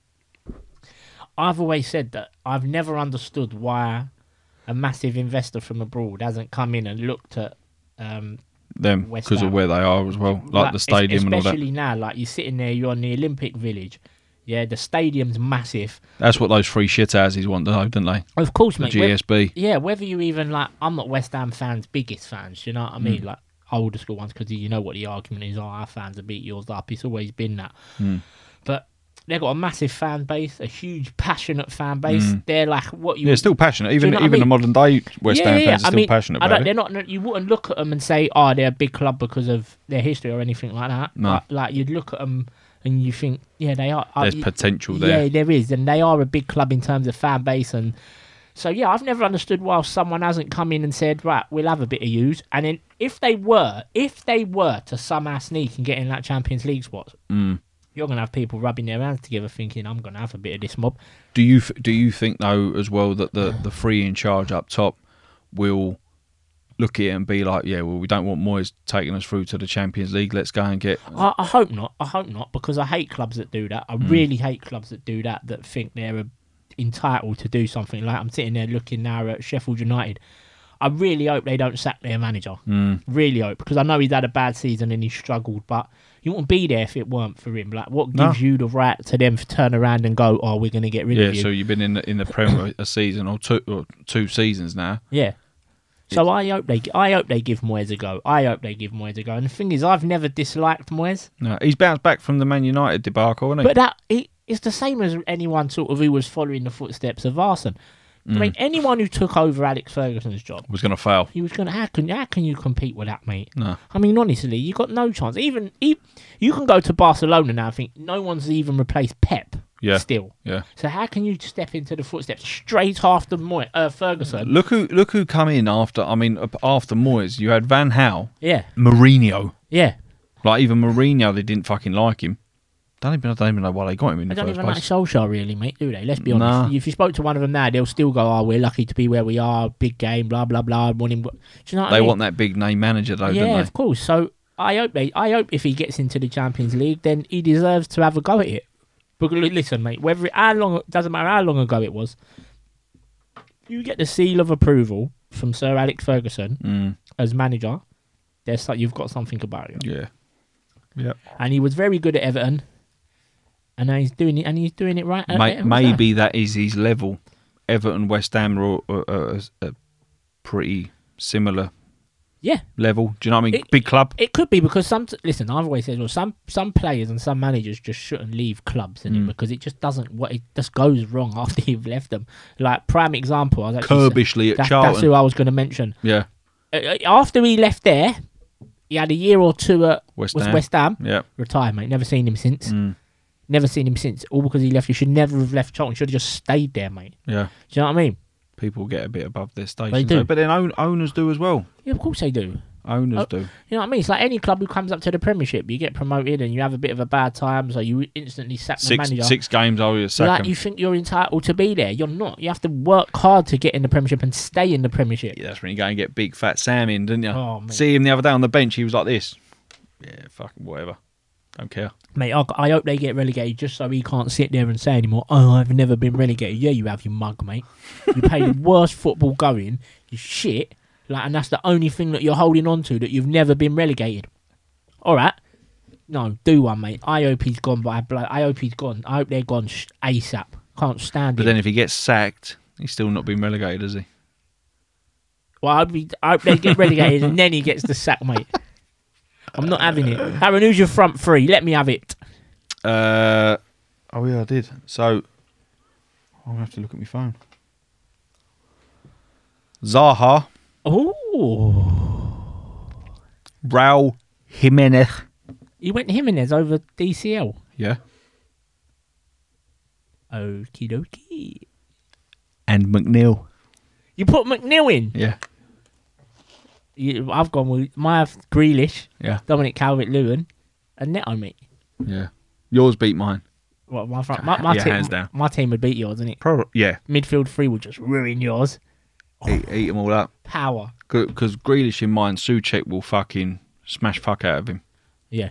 I've always said that I've never understood why a massive investor from abroad hasn't come in and looked at them because of where they are as well, like the stadium and all that. Especially now, like you're sitting there, you're on the Olympic Village. Yeah, the stadium's massive. That's what those free shit houses want, though, don't they? Of course, mate. GSB. Whether you even like, I'm not West Ham fans' biggest fans. You know what I mean? Like older school ones, because you know what the argument is. Our fans have beat yours up. It's always been that. But they've got a massive fan base, a huge, passionate fan base. They're like what you. They're still passionate. Even the modern day West Ham fans are still passionate about it. They're not. You wouldn't look at them and say, "Oh, they're a big club because of their history" or anything like that. No. Like you'd look at them. And you think, yeah, they are. There's potential there. Yeah, there is. And they are a big club in terms of fan base. And so, yeah, I've never understood why someone hasn't come in and said, right, we'll have a bit of use. And then if they were to somehow sneak and get in that Champions League spot, you're going to have people rubbing their hands together thinking, I'm going to have a bit of this mob. Do you think, though, as well, that the free in charge up top will look at it and be like, yeah, well, we don't want Moyes taking us through to the Champions League. Let's go and get... I hope not. I hope not, because I hate clubs that do that. I really hate clubs that do that, that think they're entitled to do something. Like, I'm sitting there looking now at Sheffield United. I really hope they don't sack their manager. Really hope, because I know he's had a bad season and he's struggled, but you wouldn't be there if it weren't for him. Like, what gives you the right to them to turn around and go, oh, we're going to get rid of you? Yeah, so you've been in the Premier a season or two seasons now. Yeah. So I hope they give Moyes a go. And the thing is, I've never disliked Moyes. No, he's bounced back from the Man United debacle, hasn't he? But it's the same as anyone sort of who was following the footsteps of Arsene. I mean, anyone who took over Alex Ferguson's job Was going to fail. he was going to. How can you compete with that, mate? No. I mean, honestly, you got no chance. Even you can go to Barcelona now. I think no one's even replaced Pep. Yeah. Still. Yeah. So how can you step into the footsteps straight after Ferguson? Look who come in after. I mean, after Moyes, you had Van Gaal, Yeah. Mourinho. Yeah. Like even Mourinho, they didn't fucking like him. I don't even know why they got him in They the don't first even like place. Solskjaer, really, mate, do they? Let's be honest. Nah. If you spoke to one of them now, they'll still go, "Oh, we're lucky to be where we are. Big game, blah blah blah." Want him? Do you know what I They mean? want that big name manager though, Yeah, don't they? of course. So I hope if he gets into the Champions League, then he deserves to have a go at it. But listen, mate, doesn't matter how long ago it was. You get the seal of approval from Sir Alex Ferguson as manager. You've got something about you. Yeah. Yeah. And he was very good at Everton. And now he's doing it, and he's doing it right. Maybe that is his level. Everton, West Ham are a pretty similar Yeah. level. Do you know what I mean? Big club. It could be because listen, I've always said, well, some players and some managers just shouldn't leave clubs because it just it just goes wrong after you've left them. Like prime example, I was actually Kirbishley at that's Charlton. who I was going to mention. Yeah. After he left there, he had a year or two at West Ham. Yeah. Retired, mate. Never seen him since. Never seen him since. All because he left. You should never have left Charlton. You should have just stayed there, mate. Yeah. Do you know what I mean? People get a bit above their station. They do. But then owners do as well. Yeah, of course they do. Owners do. You know what I mean? It's like any club who comes up to the Premiership, you get promoted and you have a bit of a bad time, so you instantly sack the manager. 6 games, you sack Like him. you think you're entitled to be there. You're not. You have to work hard to get in the Premiership and stay in the Premiership. Yeah, that's when you go and get big fat Sam in, didn't you? Oh, mate. See him the other day on the bench, he was like this. Yeah, fucking whatever. Don't care. Mate, I hope they get relegated just so he can't sit there and say anymore, "Oh, I've never been relegated." Yeah, you have, you mug, mate. You play the worst football going, you shit, and that's the only thing that you're holding on to, that you've never been relegated. All right. No, do one, mate. I hope he's gone, but I hope he's gone. I hope they're gone ASAP. Can't stand it. But then if he gets sacked, he's still not been relegated, is he? Well, I hope they get relegated and then he gets the sack, mate. I'm not having it. Aaron, who's your front three? Let me have it. Oh, yeah, I did. So, I'm going to have to look at my phone. Zaha. Oh. Raul Jimenez. You went Jimenez over DCL. Yeah. Okie dokie. And McNeil. You put McNeil in. Yeah. I've gone with my Grealish, Yeah. Dominic Calvert-Lewin, and Neto, mate. Yeah. Yours beat mine. Well, my Yeah, team, hands down. my team would beat yours, isn't it? Probably. Yeah. Midfield three would just ruin yours. Eat them all up. Power. Because Grealish in mine, Souček will fucking smash fuck out of him. Yeah.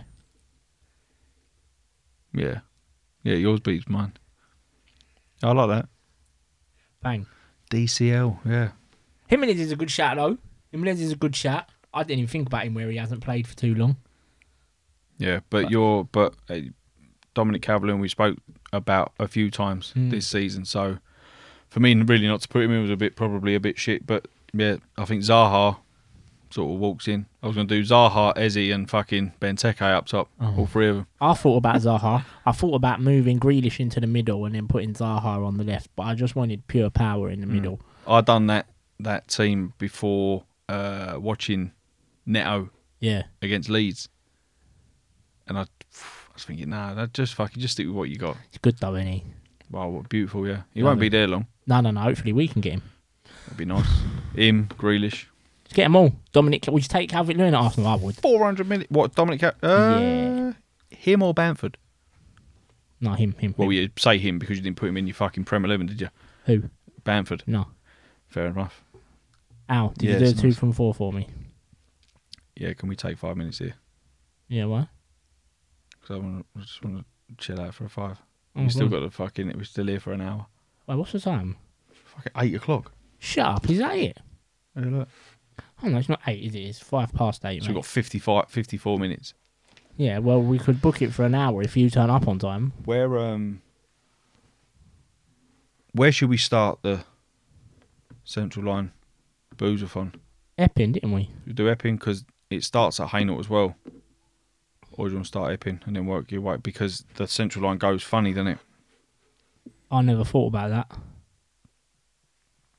Yeah. Yeah, yours beats mine. I like that. Bang. DCL, yeah. Jimenez is a good shout, though. Jimenez is a good shout. I didn't even think about him where he hasn't played for too long. Yeah, but Dominic Calvert-Lewin we spoke about a few times this season, so for me really not to put him in was probably a bit shit, but yeah, I think Zaha sort of walks in. I was going to do Zaha, Eze and fucking Benteke up top, all three of them. I thought about Zaha. I thought about moving Grealish into the middle and then putting Zaha on the left, but I just wanted pure power in the middle. I done that team before watching Neto against Leeds, and I was thinking, nah, just stick with what you got. It's good though, isn't he? Wow, what beautiful, yeah. He won't be there long. No. Hopefully we can get him. That'd be nice. Him, Grealish. Let's get them all. Dominic, would you take Calvert-Lewin at Arsenal? I would. 400 million. What, Dominic? Yeah. Him or Bamford? No, him. Well, you say him because you didn't put him in your fucking Premier 11, did you? Who? Bamford. No. Fair enough. Al, did you do a 2 from 4 for me? Yeah, can we take 5 minutes here? Yeah, why? Because I just want to chill out for a 5. Oh, You still got to fucking... We're still here for an hour. Wait, what's the time? Fucking 8 o'clock. Shut up, is that it? Yeah, look. Oh no, it's not 8, is it? It's 8:05, So mate. we've got 54 minutes. Yeah, well, we could book it for an hour if you turn up on time. Where should we start the Central Line boozathon? Epping, didn't we? We do Epping because it starts at Hainault as well. Or do you want to start Epping and then work your way? Because the Central Line goes funny, doesn't it? I never thought about that.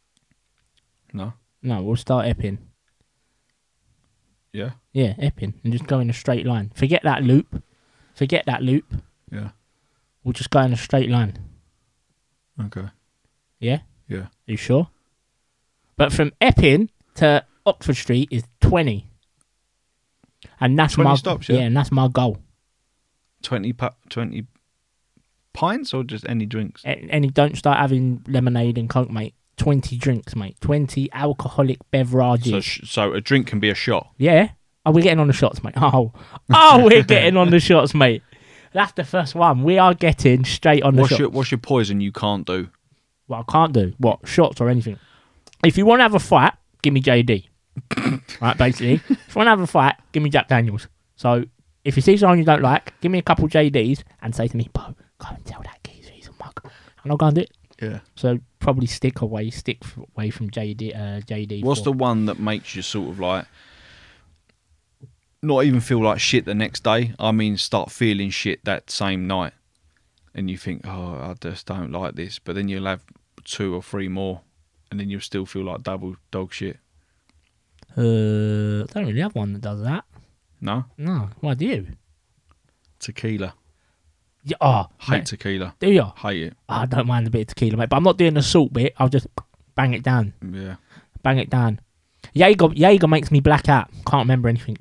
No. No, we'll start Epping. Yeah. Yeah, Epping, and just go in a straight line. Forget that loop. Yeah. We'll just go in a straight line. Okay. Yeah? Yeah. You sure? But from Epping to Oxford Street is 20. And that's 20 my stops, yeah? and that's my goal. 20 pints or just any drinks? And don't start having lemonade and Coke, mate. 20 drinks, mate. 20 alcoholic beverages. So a drink can be a shot. Yeah. Oh, we're getting on the shots, mate. Oh, we're getting on the shots, mate. That's the first one. We are getting straight on the shots. What's your poison you can't do? What I can't do? What? Shots or anything? If you want to have a fight, give me JD. Right, basically. If you want to have a fight, give me Jack Daniels. So, if you see someone you don't like, give me a couple JDs and say to me, Bo, go and tell that geezer he's a mug. And I'll go and do it. Yeah. So, probably stick away from JD. What's the one that makes you sort of like not even feel like shit the next day? I mean, start feeling shit that same night. And you think, oh, I just don't like this. But then you'll have 2 or 3 more. And then you'll still feel like double dog shit. I don't really have one that does that. No? No. Why do you? Tequila. Yeah, Hate mate. tequila. Do you? Hate it. I don't mind a bit of tequila, mate. But I'm not doing the salt bit. I'll just bang it down. Yeah. Bang it down. Jaeger makes me black out. Can't remember anything.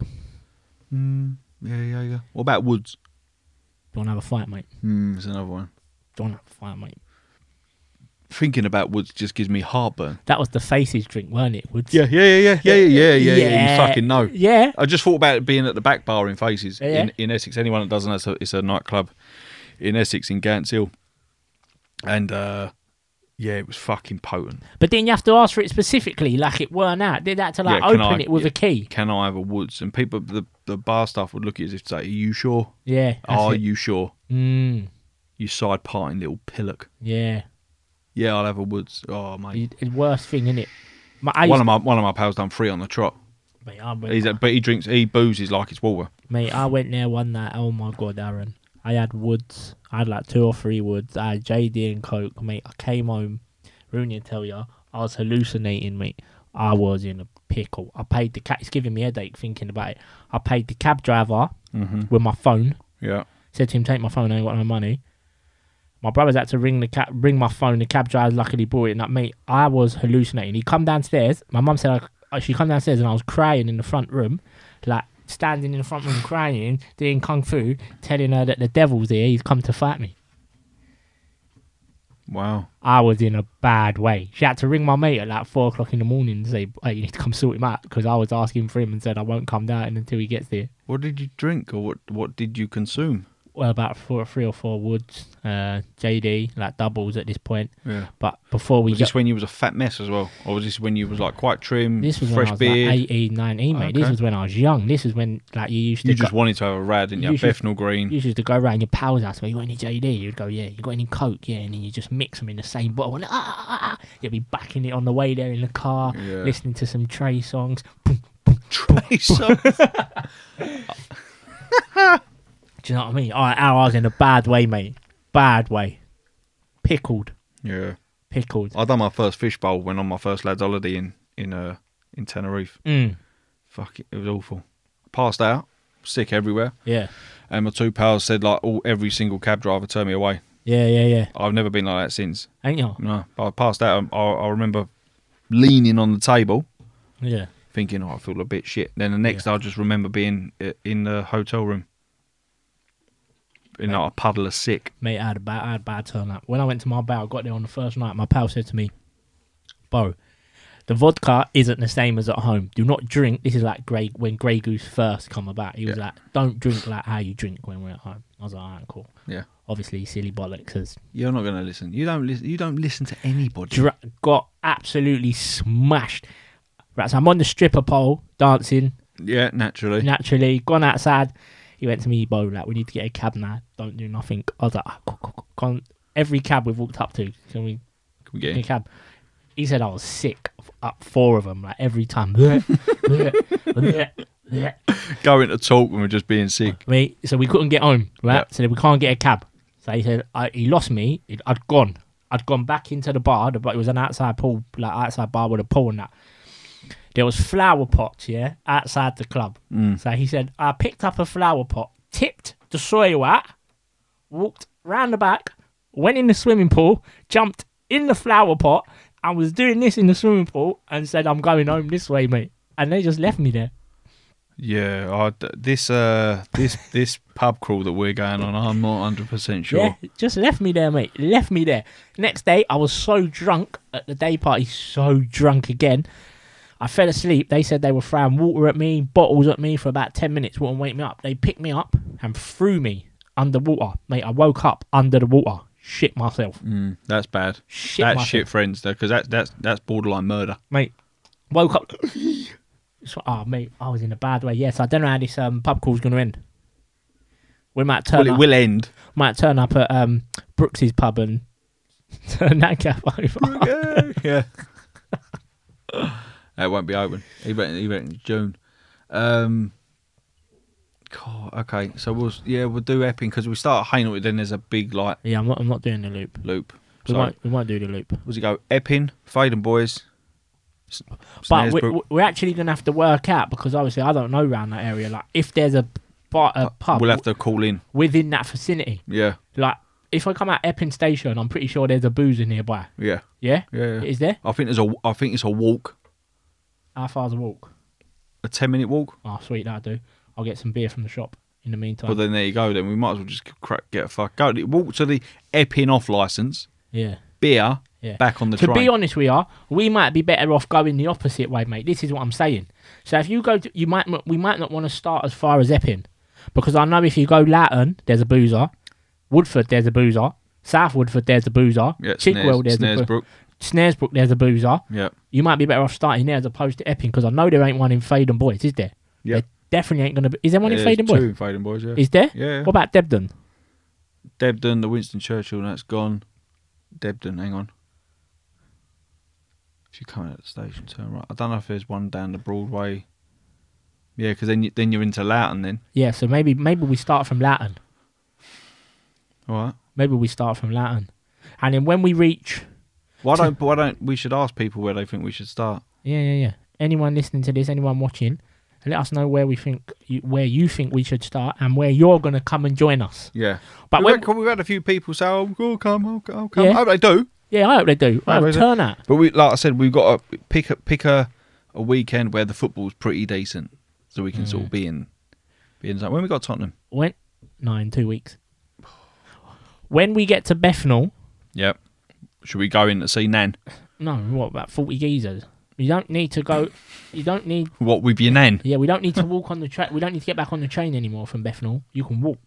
Yeah. What about Woods? Do you want to have a fight, mate? There's another one. Do you want to have a fight, mate? Thinking about Woods just gives me heartburn. That was the Faces drink, weren't it, Woods? Yeah. You fucking know. Yeah. I just thought about it being at the back bar in Faces Yeah. in Essex. Anyone that doesn't know, it's a nightclub in Essex in Gants Hill. And it was fucking potent. But then you have to ask for it specifically, like it weren't out. Did that to open it with a key? Can I have a Woods? And people, the bar staff would look at it as if to say, are you sure? Yeah. Are you sure? You side parting little pillock. Yeah. Yeah, I'll have a Woods. Oh, mate. It's the worst thing, innit? One of my pals done 3 on the trot. Mate, But he boozes like it's water. Mate, I went there one night. Oh my god, Aaron. I had Woods. I had like 2 or 3 Woods. I had JD and Coke, mate. I came home. Rooney tell you, I was hallucinating, mate. I was in a pickle. I paid the cab. It's giving me a headache thinking about it. I paid the cab driver with my phone. Yeah. Said to him, take my phone. I ain't got no money. My brother's had to ring my phone. The cab driver luckily brought it up, mate. I was hallucinating. He come downstairs. My mum said she come downstairs and I was crying in the front room, like standing in the front room crying, doing kung fu, telling her that the devil's here. He's come to fight me. Wow. I was in a bad way. She had to ring my mate at like 4 o'clock in the morning and say, hey, you need to come sort him out, because I was asking for him and said I won't come down until he gets there. What did you drink, or what did you consume? Well, about 3 or 4 Woods, JD, like doubles at this point. Yeah. But before we was this when you was a fat mess as well? Or was this when you was like quite trim, this was fresh when I was beard? like 18, 19, mate. Okay. This was when I was young. This is when like you used to You just wanted to have a rad, didn't you? Bethnal Green. You used to go around your pals' house. You got any JD? You'd go, yeah. You got any Coke? Yeah. And then you just mix them in the same bottle. And, You'd be backing it on the way there in the car, listening to some Trey songs. Trey songs. Do you know what I mean? I was in a bad way, mate. Bad way. Pickled. Yeah. Pickled. I done my first fish bowl when on my first lads holiday in Tenerife. Fuck it was awful. Passed out, sick everywhere. Yeah. And my 2 pals said like every single cab driver turned me away. Yeah. I've never been like that since. Ain't you? No, but I passed out. I remember leaning on the table. Yeah. Thinking, I feel a bit shit. Then the next day, I just remember being in the hotel room. In like a puddle of sick. Mate, I had a bad turn up. When I went to my bar, I got there on the first night, my pal said to me, Bo, the vodka isn't the same as at home. Do not drink. This is like when Grey Goose first come about. He was like, don't drink like how you drink when we're at home. I was like, alright, cool. Yeah. Obviously, silly bollocks. You're not going to listen. You don't listen to anybody. Got absolutely smashed. Right, so I'm on the stripper pole, dancing. Yeah, naturally. Gone outside. He went to me, Bo, like, we need to get a cab now. Don't do nothing. I was like, cool. Every cab we've walked up to, can we get a cab? He said I was sick. Up 4 of them, like, every time. Going to talk when we're just being sick. Mate, so we couldn't get home, right? Yep. So we can't get a cab. So he said, he lost me. I'd gone. I'd gone back into the bar, but it was an outside pool, like outside bar with a pool and that. There was flower pots, yeah, outside the club. So he said, I picked up a flower pot, tipped the soil out, walked round the back, went in the swimming pool, jumped in the flower pot, and was doing this in the swimming pool, and said, I'm going home this way, mate. And they just left me there. Yeah, this pub crawl that we're going on, I'm not 100% sure. Yeah, just left me there, mate. Left me there. Next day, I was so drunk at the day party, so drunk again. I fell asleep. They said they were throwing water at me, bottles at me for about 10 minutes, wouldn't wake me up. They picked me up and threw me underwater. Mate, I woke up under the water. Shit myself. That's bad. Myself. Shit, friends, though, because that's borderline murder. Mate, woke up. Mate, I was in a bad way. Yes, I don't know how this pub crawl's going to end. We might turn Well, up. it will end. Might turn up at Brooks's pub and turn that gap over. Yeah. It won't be open. He went in June. God, okay, so we'll do Epping because we start at Hainault. Then there's a big Yeah, I'm not doing the loop. We won't do the loop. Does it go Epping, Faden Boys? But we're actually going to have to work out, because obviously I don't know around that area. Like, if there's a pub, we'll have to call in within that vicinity. Yeah. Like, if I come out Epping Station, I'm pretty sure there's a boozer nearby. Yeah. Yeah. Yeah. Is there? I think it's a walk. How far's a walk? A 10-minute walk. Oh, sweet, that'll do. I'll get some beer from the shop in the meantime. Well, then there you go. Then we might as well just walk to the Epping off license. Yeah. Beer. Yeah. Back on the train. train. To be honest, we might be better off going the opposite way, mate. This is what I'm saying. So if you go, we might not want to start as far as Epping, because I know if you go Latton, there's a boozer. Woodford, there's a boozer. South Woodford, there's a boozer. Yeah, Chigwell, there's Snaresbrook. Snaresbrook, there's a boozer. Yeah. You might be better off starting there as opposed to Epping, because I know there ain't one in Faden Boys, is there? Yeah. There definitely ain't going to be. Is there one in Faden Boys? Two in Faden Boys, yeah. Is there? Yeah. What about Debden? Debden, the Winston Churchill, that's gone. Debden, hang on. If you come out of the station, turn right. I don't know if there's one down the Broadway. Yeah, because then you're into Loughton then. Yeah, so maybe we start from Loughton. All right. Maybe we start from Loughton, and then when we reach. Why don't we should ask people where they think we should start? Yeah. Anyone listening to this, anyone watching, let us know where you think we should start, and where you're going to come and join us. Yeah. But we've had a few people say, "Oh, I'll come." Yeah. I hope they do. Yeah, I hope they do. Turn out. But like I said, we've got to pick a weekend where the football's pretty decent, so we can sort of be in. When we got Tottenham? In 2 weeks. When we get to Bethnal. Yep. Should we go in to see Nan? No, what about 40 geezers? You don't need to go. You don't need. What, with your Nan? Yeah, we don't need to walk on the train. We don't need to get back on the train anymore from Bethnal. You can walk.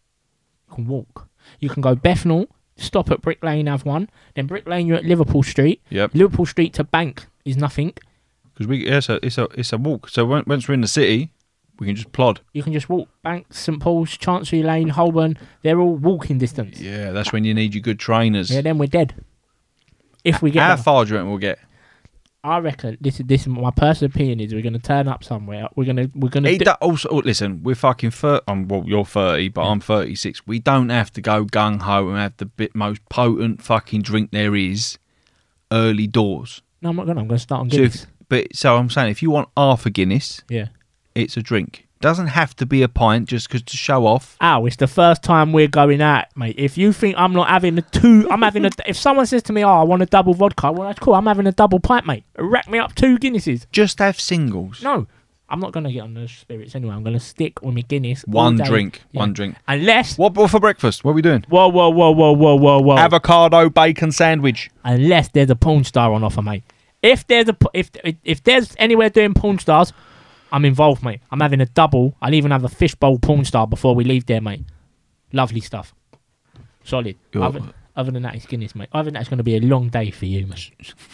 You can go Bethnal. Stop at Brick Lane, have one. Then Brick Lane, you're at Liverpool Street. Yep. Liverpool Street to Bank is nothing. Because it's a walk. So once we're in the city, we can just plod. You can just walk. Bank, St Paul's, Chancery Lane, Holborn. They're all walking distance. Yeah, that's when you need your good trainers. Yeah, then we're dead. If we get how far do you reckon we'll get? I reckon this is my personal opinion is we're going to turn up somewhere. We're going to. Also, listen, we're fucking 30. Well, you're 30, but I'm 36. We don't have to go gung ho and have the most potent fucking drink there is early doors. No, I'm not going to. I'm going to start on Guinness. So I'm saying, if you want half a Guinness, yeah, it's a drink. Doesn't have to be a pint just because to show off. It's the first time we're going out, mate. If you think I'm not having if someone says to me, I want a double vodka, well, that's cool. I'm having a double pint, mate. Rack me up 2 Guinnesses. Just have singles. No, I'm not going to get on the spirits anyway. I'm going to stick with my Guinness. One drink. Unless... What for breakfast? What are we doing? Whoa. Avocado bacon sandwich. Unless there's a porn star on offer, mate. If there's anywhere doing porn stars... I'm involved, mate. I'm having a double. I'll even have a fishbowl porn star before we leave there, mate. Lovely stuff. Solid. Other than that, it's Guinness, mate. Other than that, it's going to be a long day for you, mate.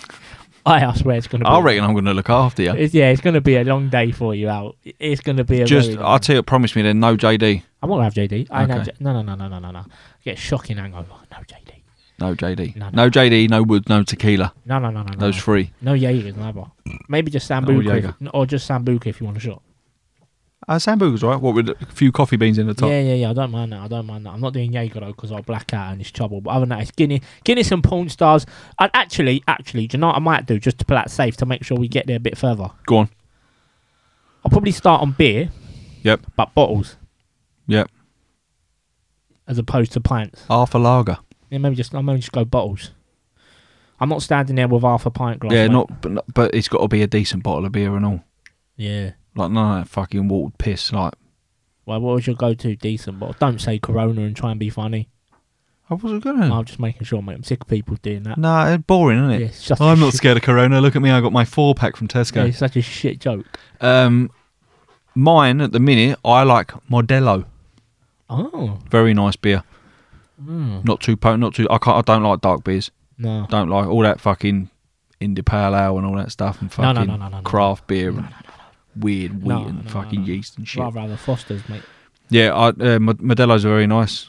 I swear it's going to be... I reckon I'm going to look after you. It's going to be a long day for you, Al. It's going to be I'll tell you, promise me then, no JD. I'm not going to have JD. Okay. No. Get a shocking hangover. No JD. No JD. No. No JD, no wood, no tequila. No. Those 3. No Jaegers, neither. Maybe just Sambuca. Or just Sambuca if you want a shot. Sambuca's right. What with a few coffee beans in the top? Yeah. I don't mind that. I'm not doing Jaeger though because I'll black out and it's trouble. But other than that, it's Guinness and Porn Stars. I'd actually, do you know what I might do just to play that safe to make sure we get there a bit further? Go on. I'll probably start on beer. Yep. But bottles. Yep. As opposed to pints. Half a lager. Yeah, maybe just go bottles. I'm not standing there with half a pint glass. Yeah, mate. but it's got to be a decent bottle of beer and all. Yeah. Like none of that fucking watered piss. Like, well, what was your go-to decent bottle? Don't say Corona and try and be funny. I wasn't gonna. I'm just making sure, mate. I'm sick of people doing that. Nah, it's boring, isn't it? Yeah, it's just I'm not scared of Corona. Look at me. I got my 4-pack from Tesco. Yeah, it's such a shit joke. Mine at the minute, I like Modelo. Oh. Very nice beer. Mm. Not too potent. Not too. I don't like dark beers. No. Don't like all that fucking India Pale Ale and all that stuff and fucking No. craft beer and weird wheat and No. fucking yeast and shit. Rather have a Foster's, mate. Yeah, Modelo's are very nice.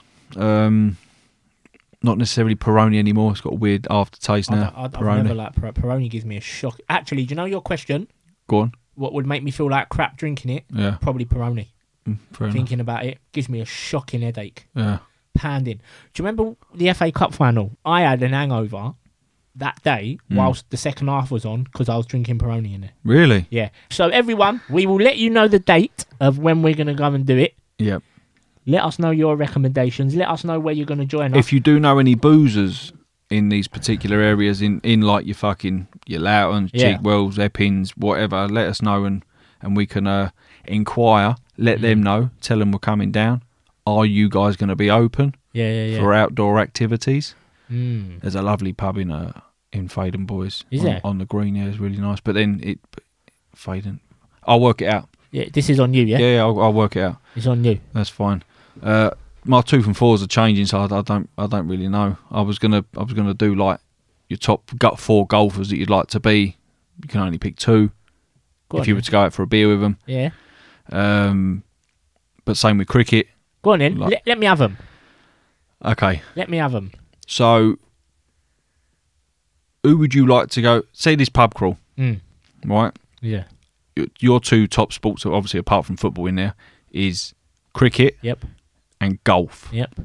Not necessarily Peroni anymore. It's got a weird aftertaste now. I've never liked Peroni. Gives me a shock. Actually, do you know your question? Go on. What would make me feel like crap drinking it? Yeah. Probably Peroni. Fair enough. Thinking about it gives me a shocking headache. Yeah. Pounding. Do you remember the FA Cup final? I had an hangover that day whilst the second half was on because I was drinking Peroni in it. Really? Yeah. So everyone, we will let you know the date of when we're going to go and do it. Yep. Let us know your recommendations. Let us know where you're going to join us. If you do know any boozers in these particular areas, in like your Loutons, Cheekwells, Eppings, whatever, let us know and we can inquire. Let them know. Tell them we're coming down. Are you guys going to be open? Yeah. For outdoor activities? Mm. There's a lovely pub in Faden, boys. Is there? On the green, yeah, it's really nice. But then Faden, I'll work it out. Yeah, this is on you, yeah? Yeah, I'll work it out. It's on you. That's fine. My 2 from 4s are changing, so I don't really know. I was gonna do like your top 4 golfers that you'd like to be. You can only pick 2 if you were to go out for a beer with them. Yeah. But same with cricket. Go on then. Let me have them. Okay. Let me have them. So, who would you like to go? Say this pub crawl, right? Yeah. Your 2 top sports, obviously apart from football in there, is cricket. Yep. And golf. Yep.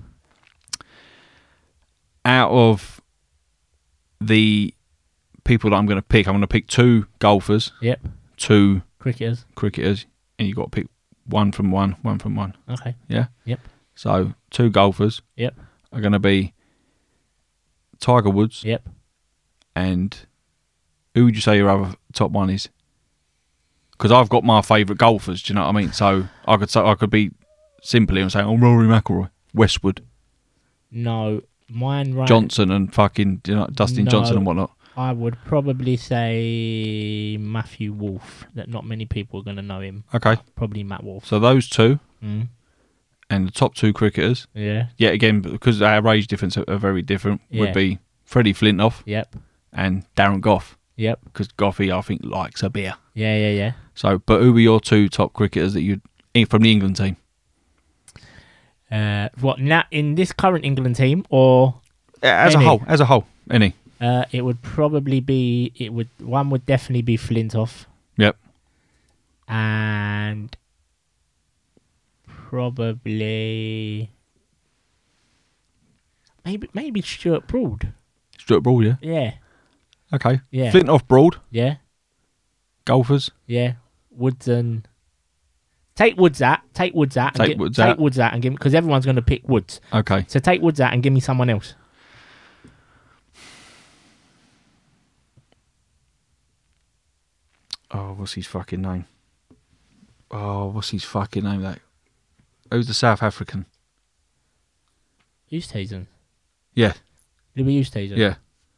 Out of the people that I'm going to pick 2 golfers. Yep. 2 cricketers, and you've got to pick one from one. Okay. Yeah? Yep. So, 2 golfers. Yep. Are going to be Tiger Woods. Yep. And who would you say your other top one is? Because I've got my favourite golfers, do you know what I mean? So, I could be simply and say, Rory McIlroy, Westwood. No, mine right. Johnson and fucking Dustin Johnson and whatnot. I would probably say Matthew Wolff. That not many people are going to know him. Okay. Probably Matt Wolff. So those 2, and the top 2 cricketers. Yeah. Yet again, because our age difference are very different, would be Freddie Flintoff. Yep. And Darren Goff. Yep. Because Goffy, I think, likes a beer. Yeah. So, but who were your 2 top cricketers that you'd from the England team? What now in this current England team or as a whole, any? It would probably be. One would definitely be Flintoff. Yep. And probably maybe Stuart Broad. Stuart Broad, yeah. Yeah. Okay. Yeah. Flintoff, Broad. Yeah. Golfers. Yeah. Woods and take Woods out. Take Woods out and give because everyone's going to pick Woods. Okay. So take Woods out and give me someone else. Oh, what's his fucking name? That who's the South African? Oosthuizen. Yeah. Louis Oosthuizen. Yeah.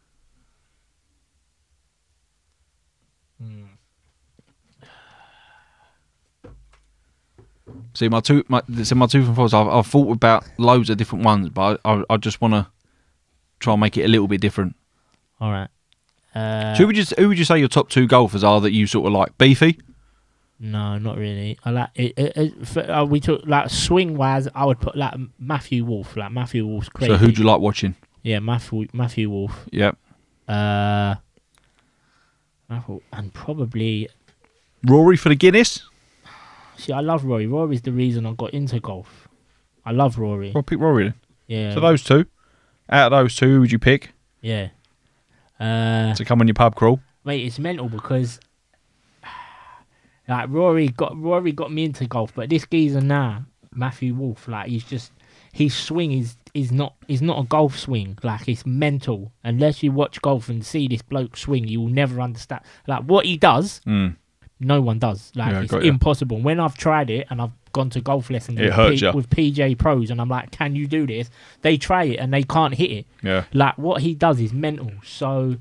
See, my two from 4s, I've thought about loads of different ones, but I just want to try and make it a little bit different. All right. So who would you say your top 2 golfers are that you sort of like? Beefy? No, not really. I like it. We took like swing wise. I would put like Matthew Wolff. Like Matthew Wolff's crazy. So who do you like watching? Yeah, Matthew Wolff. Yep. And probably Rory for the Guinness. See, I love Rory. Rory's the reason I got into golf. I love Rory. Well, pick Rory then. Yeah. So those two. Out of those two, who would you pick Yeah. to come on your pub crawl? Mate, it's mental because like Rory got me into golf, but this geezer now, Matthew Wolf, like his swing is not a golf swing. Like, it's mental. Unless you watch golf and see this bloke swing, you will never understand. Like, what he does, no one does. Like, Yeah, it's got ya. impossible. When I've tried it and I've gone to golf lessons It hurts ya. with PJ Pros, and I'm like, can you do this? They try it and they can't hit it. Yeah. Like, what he does is mental. So,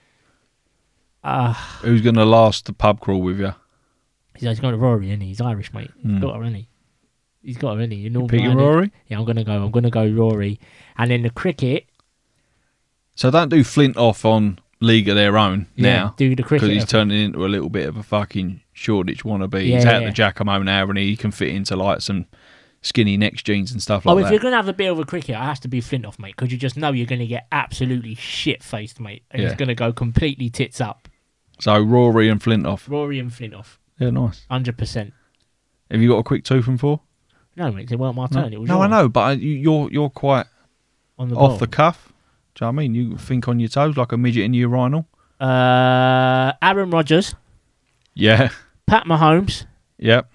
Who's going to last the pub crawl with you? he's got a Rory, isn't he? He's Irish, mate. He's got her, isn't he? He's got her, isn't he? You know, Pick your Rory? Yeah, I'm gonna go Rory. And then the cricket, So don't do Flintoff on League of Their Own now. do the cricket. Because he's turning into a little bit of a fucking Shoreditch wannabe. Yeah, he's out yeah. the Giacomo now, and he can fit into like some skinny next jeans and stuff like If that. you're gonna have a bit of a cricket, it has to be Flintoff, mate, because you just know you're gonna get absolutely shit faced, mate, and Yeah. it's gonna go completely tits up. So Rory and Flintoff. Rory and Flintoff, Yeah, nice. 100%. Have you got a quick 2 from 4? No, mate, it weren't my turn. It was No, I yours know, but you're quite on the off ball. the cuff. Do you know what I mean? You think on your toes like a midget in the urinal. Aaron Rodgers, Yeah. Pat Mahomes. Yep.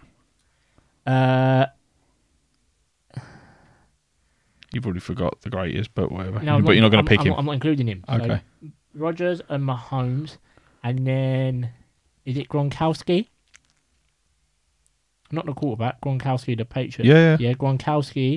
You've already forgot the greatest, but whatever. No, But you're not going to pick him. I'm not including him. So Okay. Rodgers and Mahomes, and then is it Gronkowski? Not the quarterback, Gronkowski, the Patriot. Yeah. Yeah, Gronkowski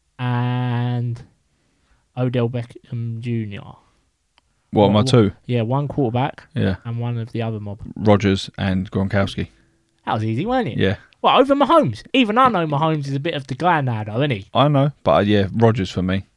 and Odell Beckham Jr. What, my 2? Yeah, one quarterback Yeah. and one of the other mob. Rodgers and Gronkowski. That was easy, wasn't it? Yeah. Well, over Mahomes. Even I know Mahomes is a bit of the guy now, though, isn't he? I know, but yeah, Rodgers for me.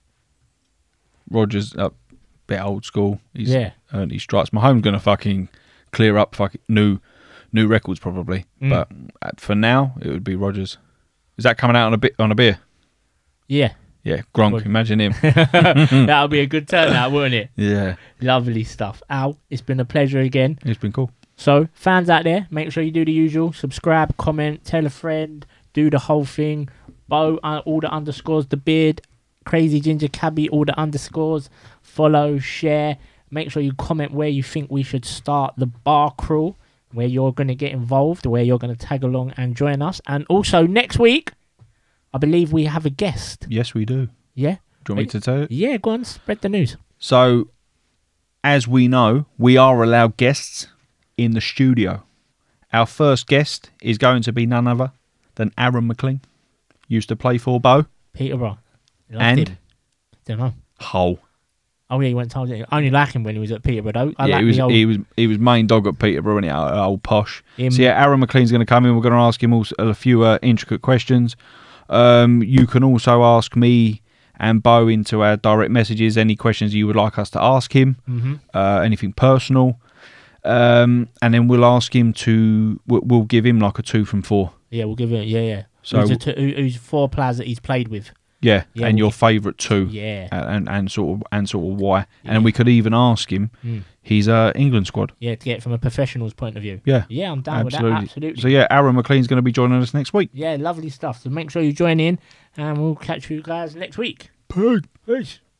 Rodgers, a bit old school. He's earned his stripes. Mahomes going to fucking clear up fucking new records probably. But for now, it would be Rodgers. Is that coming out on a beer? Yeah. Yeah, Gronk. Good. Imagine him. That would be a good turnout, wouldn't it? Yeah, Lovely stuff. Al, it's been a pleasure again. it's been cool. So, fans out there, make sure you do the usual. Subscribe, comment, tell a friend, do the whole thing. Bo, all the underscores, the beard, Crazy Ginger Cabby, all the underscores. Follow, share. Make sure you comment where you think we should start the bar crawl, where you're going to get involved, where you're going to tag along and join us. And also, next week, I believe we have a guest. Yes, we do. Yeah? Do you want me to tell you? Yeah, go on, spread the news. So, as we know, we are allowed guests in the studio. Our first guest is going to be none other than Aaron McLean. Used to play for Bo. Peterborough. Loved And? him. Don't know. Hull. Oh, yeah, he went to I only like him when he was at Peterborough, though. I Yeah, like he was the old, he was main dog at Peterborough and old posh. him. So yeah, Aaron McLean's going to come in. We're going to ask him also a few intricate questions. You can also ask me and Bo into our direct messages any questions you would like us to ask him, anything personal, and then we'll ask him we'll give him like a 2 from 4. Yeah, we'll give it. Yeah. So who's 4 players that he's played with? yeah, Yeah, and we'll your favourite 2. Yeah. And sort of why, Yeah. and we could even ask him his England squad. Yeah, to get it from a professional's point of view. Yeah, Yeah, I'm down with that. Absolutely. So yeah, Aaron McLean's going to be joining us next week. Yeah, lovely stuff. So make sure you join in, and we'll catch you guys next week. Peace. Peace.